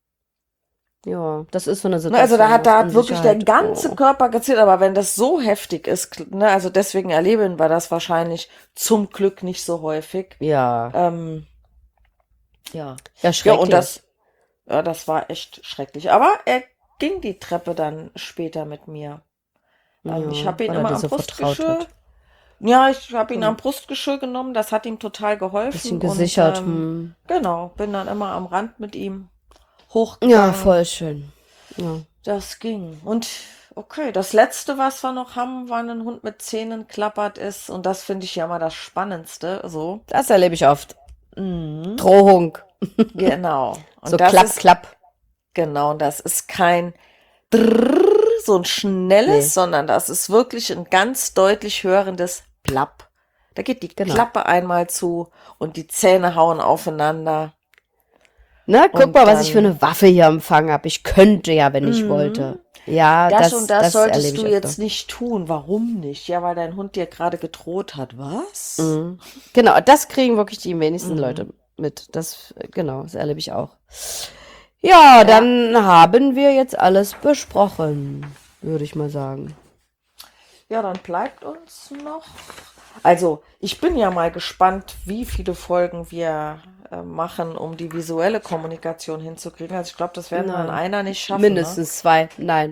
Ja, das ist so eine Ne, also da Situation hat, aus da hat wirklich der Unsicherheit. ganze Oh. Körper gezittert, aber wenn das so heftig ist, kl- ne, also deswegen erleben wir das wahrscheinlich zum Glück nicht so häufig. Ja. Ähm, ja. Ja, Ja, und schrecklich. das, ja, das war echt schrecklich. Aber er ging die Treppe dann später mit mir. Ähm, ich Ja, habe ihn weil er immer dir am so vertraut Brustgeschirr, hat. ja, ich habe ihn am Genau. Brustgeschirr genommen, das hat ihm total Bisschen geholfen, und gesichert. ähm, Hm. genau, bin dann immer am Rand mit ihm Ja, hochgegangen. voll schön. Ja. Das ging. Und okay, das letzte, was wir noch haben, wann ein Hund mit Zähnen klappert ist, und das finde ich ja mal das Spannendste, so. Das erlebe ich oft. Mhm. Drohung. Genau. So Und das klapp, ist, klapp. genau, das ist kein Drrrr, so ein schnelles, Nee, sondern das ist wirklich ein ganz deutlich hörendes Plapp. Da geht die genau. Klappe einmal zu und die Zähne hauen aufeinander. Na, guck Und mal, was ich für dann, eine Waffe hier am Fang habe. Ich könnte ja, wenn ich mhm. wollte. Ja, Das und das, das das erlebe solltest du ich öfter. jetzt nicht tun. Warum nicht? Ja, weil dein Hund dir gerade gedroht hat. Was? Mhm. Genau, das kriegen wirklich die wenigsten Mhm. Leute mit. Das, äh, genau, das erlebe ich auch. Ja, Ja, dann haben wir jetzt alles besprochen, würde ich mal sagen. ja, dann bleibt uns noch. Also, ich bin ja mal gespannt, wie viele Folgen wir äh, machen, um die visuelle Kommunikation hinzukriegen. Also, ich glaube, das werden wir in Nein, einer nicht schaffen, ne? mindestens zwei. Nein,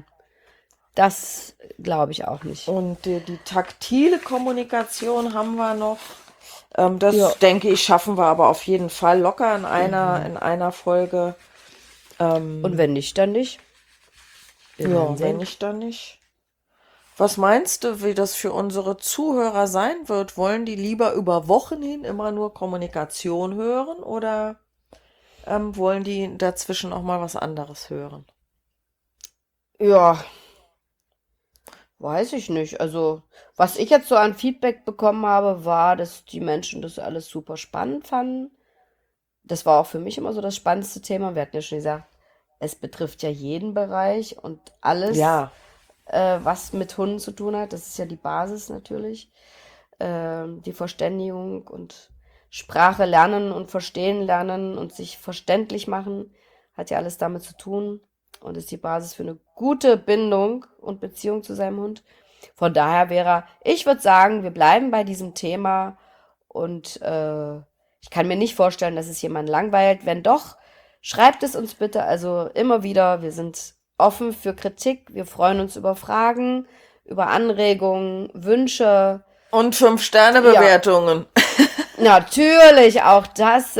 das glaube ich auch nicht. Und die, die taktile Kommunikation haben wir noch. Ähm, das Ja. denke ich, schaffen wir aber auf jeden Fall locker in einer, in einer Folge. Und Ähm, wenn nicht, dann nicht. Wir werden ja, wenn sehen. nicht, dann nicht. Was meinst du, wie das für unsere Zuhörer sein wird? Wollen die lieber über Wochen hin immer nur Kommunikation hören, oder ähm, wollen die dazwischen auch mal was anderes hören? Ja, weiß ich nicht. Also, was ich jetzt so an Feedback bekommen habe, war, dass die Menschen das alles super spannend fanden. Das war auch für mich immer so das spannendste Thema. Wir hatten ja schon gesagt, es betrifft ja jeden Bereich und alles, Ja, äh, was mit Hunden zu tun hat. Das ist ja die Basis natürlich. Ähm, die Verständigung und Sprache lernen und verstehen lernen und sich verständlich machen, hat ja alles damit zu tun und ist die Basis für eine gute Bindung und Beziehung zu seinem Hund. Von daher wäre, ich würde sagen, wir bleiben bei diesem Thema und äh, ich kann mir nicht vorstellen, dass es jemand langweilt. Wenn doch, schreibt es uns bitte. Also immer wieder, wir sind offen für Kritik, wir freuen uns über Fragen, über Anregungen, Wünsche. und Ja, Fünf-Sterne-Bewertungen. natürlich auch das.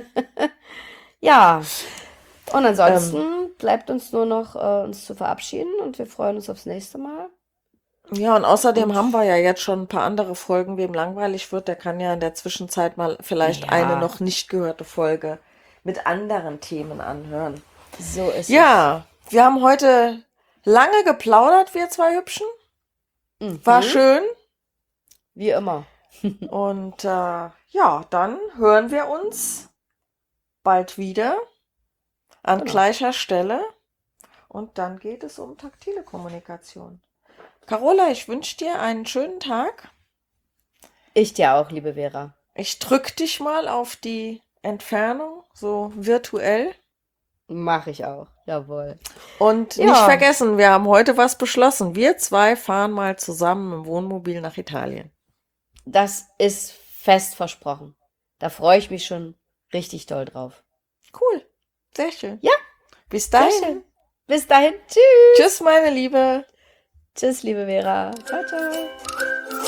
Ja, und Ähm, ansonsten bleibt uns nur noch äh, uns zu verabschieden und wir freuen uns aufs nächste Mal. ja, und außerdem Und haben wir ja jetzt schon ein paar andere Folgen. Wem langweilig wird, der kann ja in der Zwischenzeit mal vielleicht eine ja, noch nicht gehörte Folge mit anderen Themen anhören. so ist es. Ja, wir haben heute lange geplaudert, wir zwei Hübschen. War Mhm, schön. wie immer. Und äh, ja, dann hören wir uns bald wieder an Genau. gleicher Stelle. Und dann geht es um taktile Kommunikation. Carola, ich wünsche dir einen schönen Tag. Ich dir auch, liebe Vera. Ich drück dich mal auf die Entfernung, so virtuell. Mache ich auch. Jawohl. Und Ja. nicht vergessen, wir haben heute was beschlossen. Wir zwei fahren mal zusammen im Wohnmobil nach Italien. Das ist fest versprochen. Da freue ich mich schon richtig doll drauf. Cool. Sehr schön. Ja. Bis Sehr dahin. schön. Bis dahin. Tschüss. Tschüss, meine Liebe. Tschüss, liebe Vera. Ciao, ciao.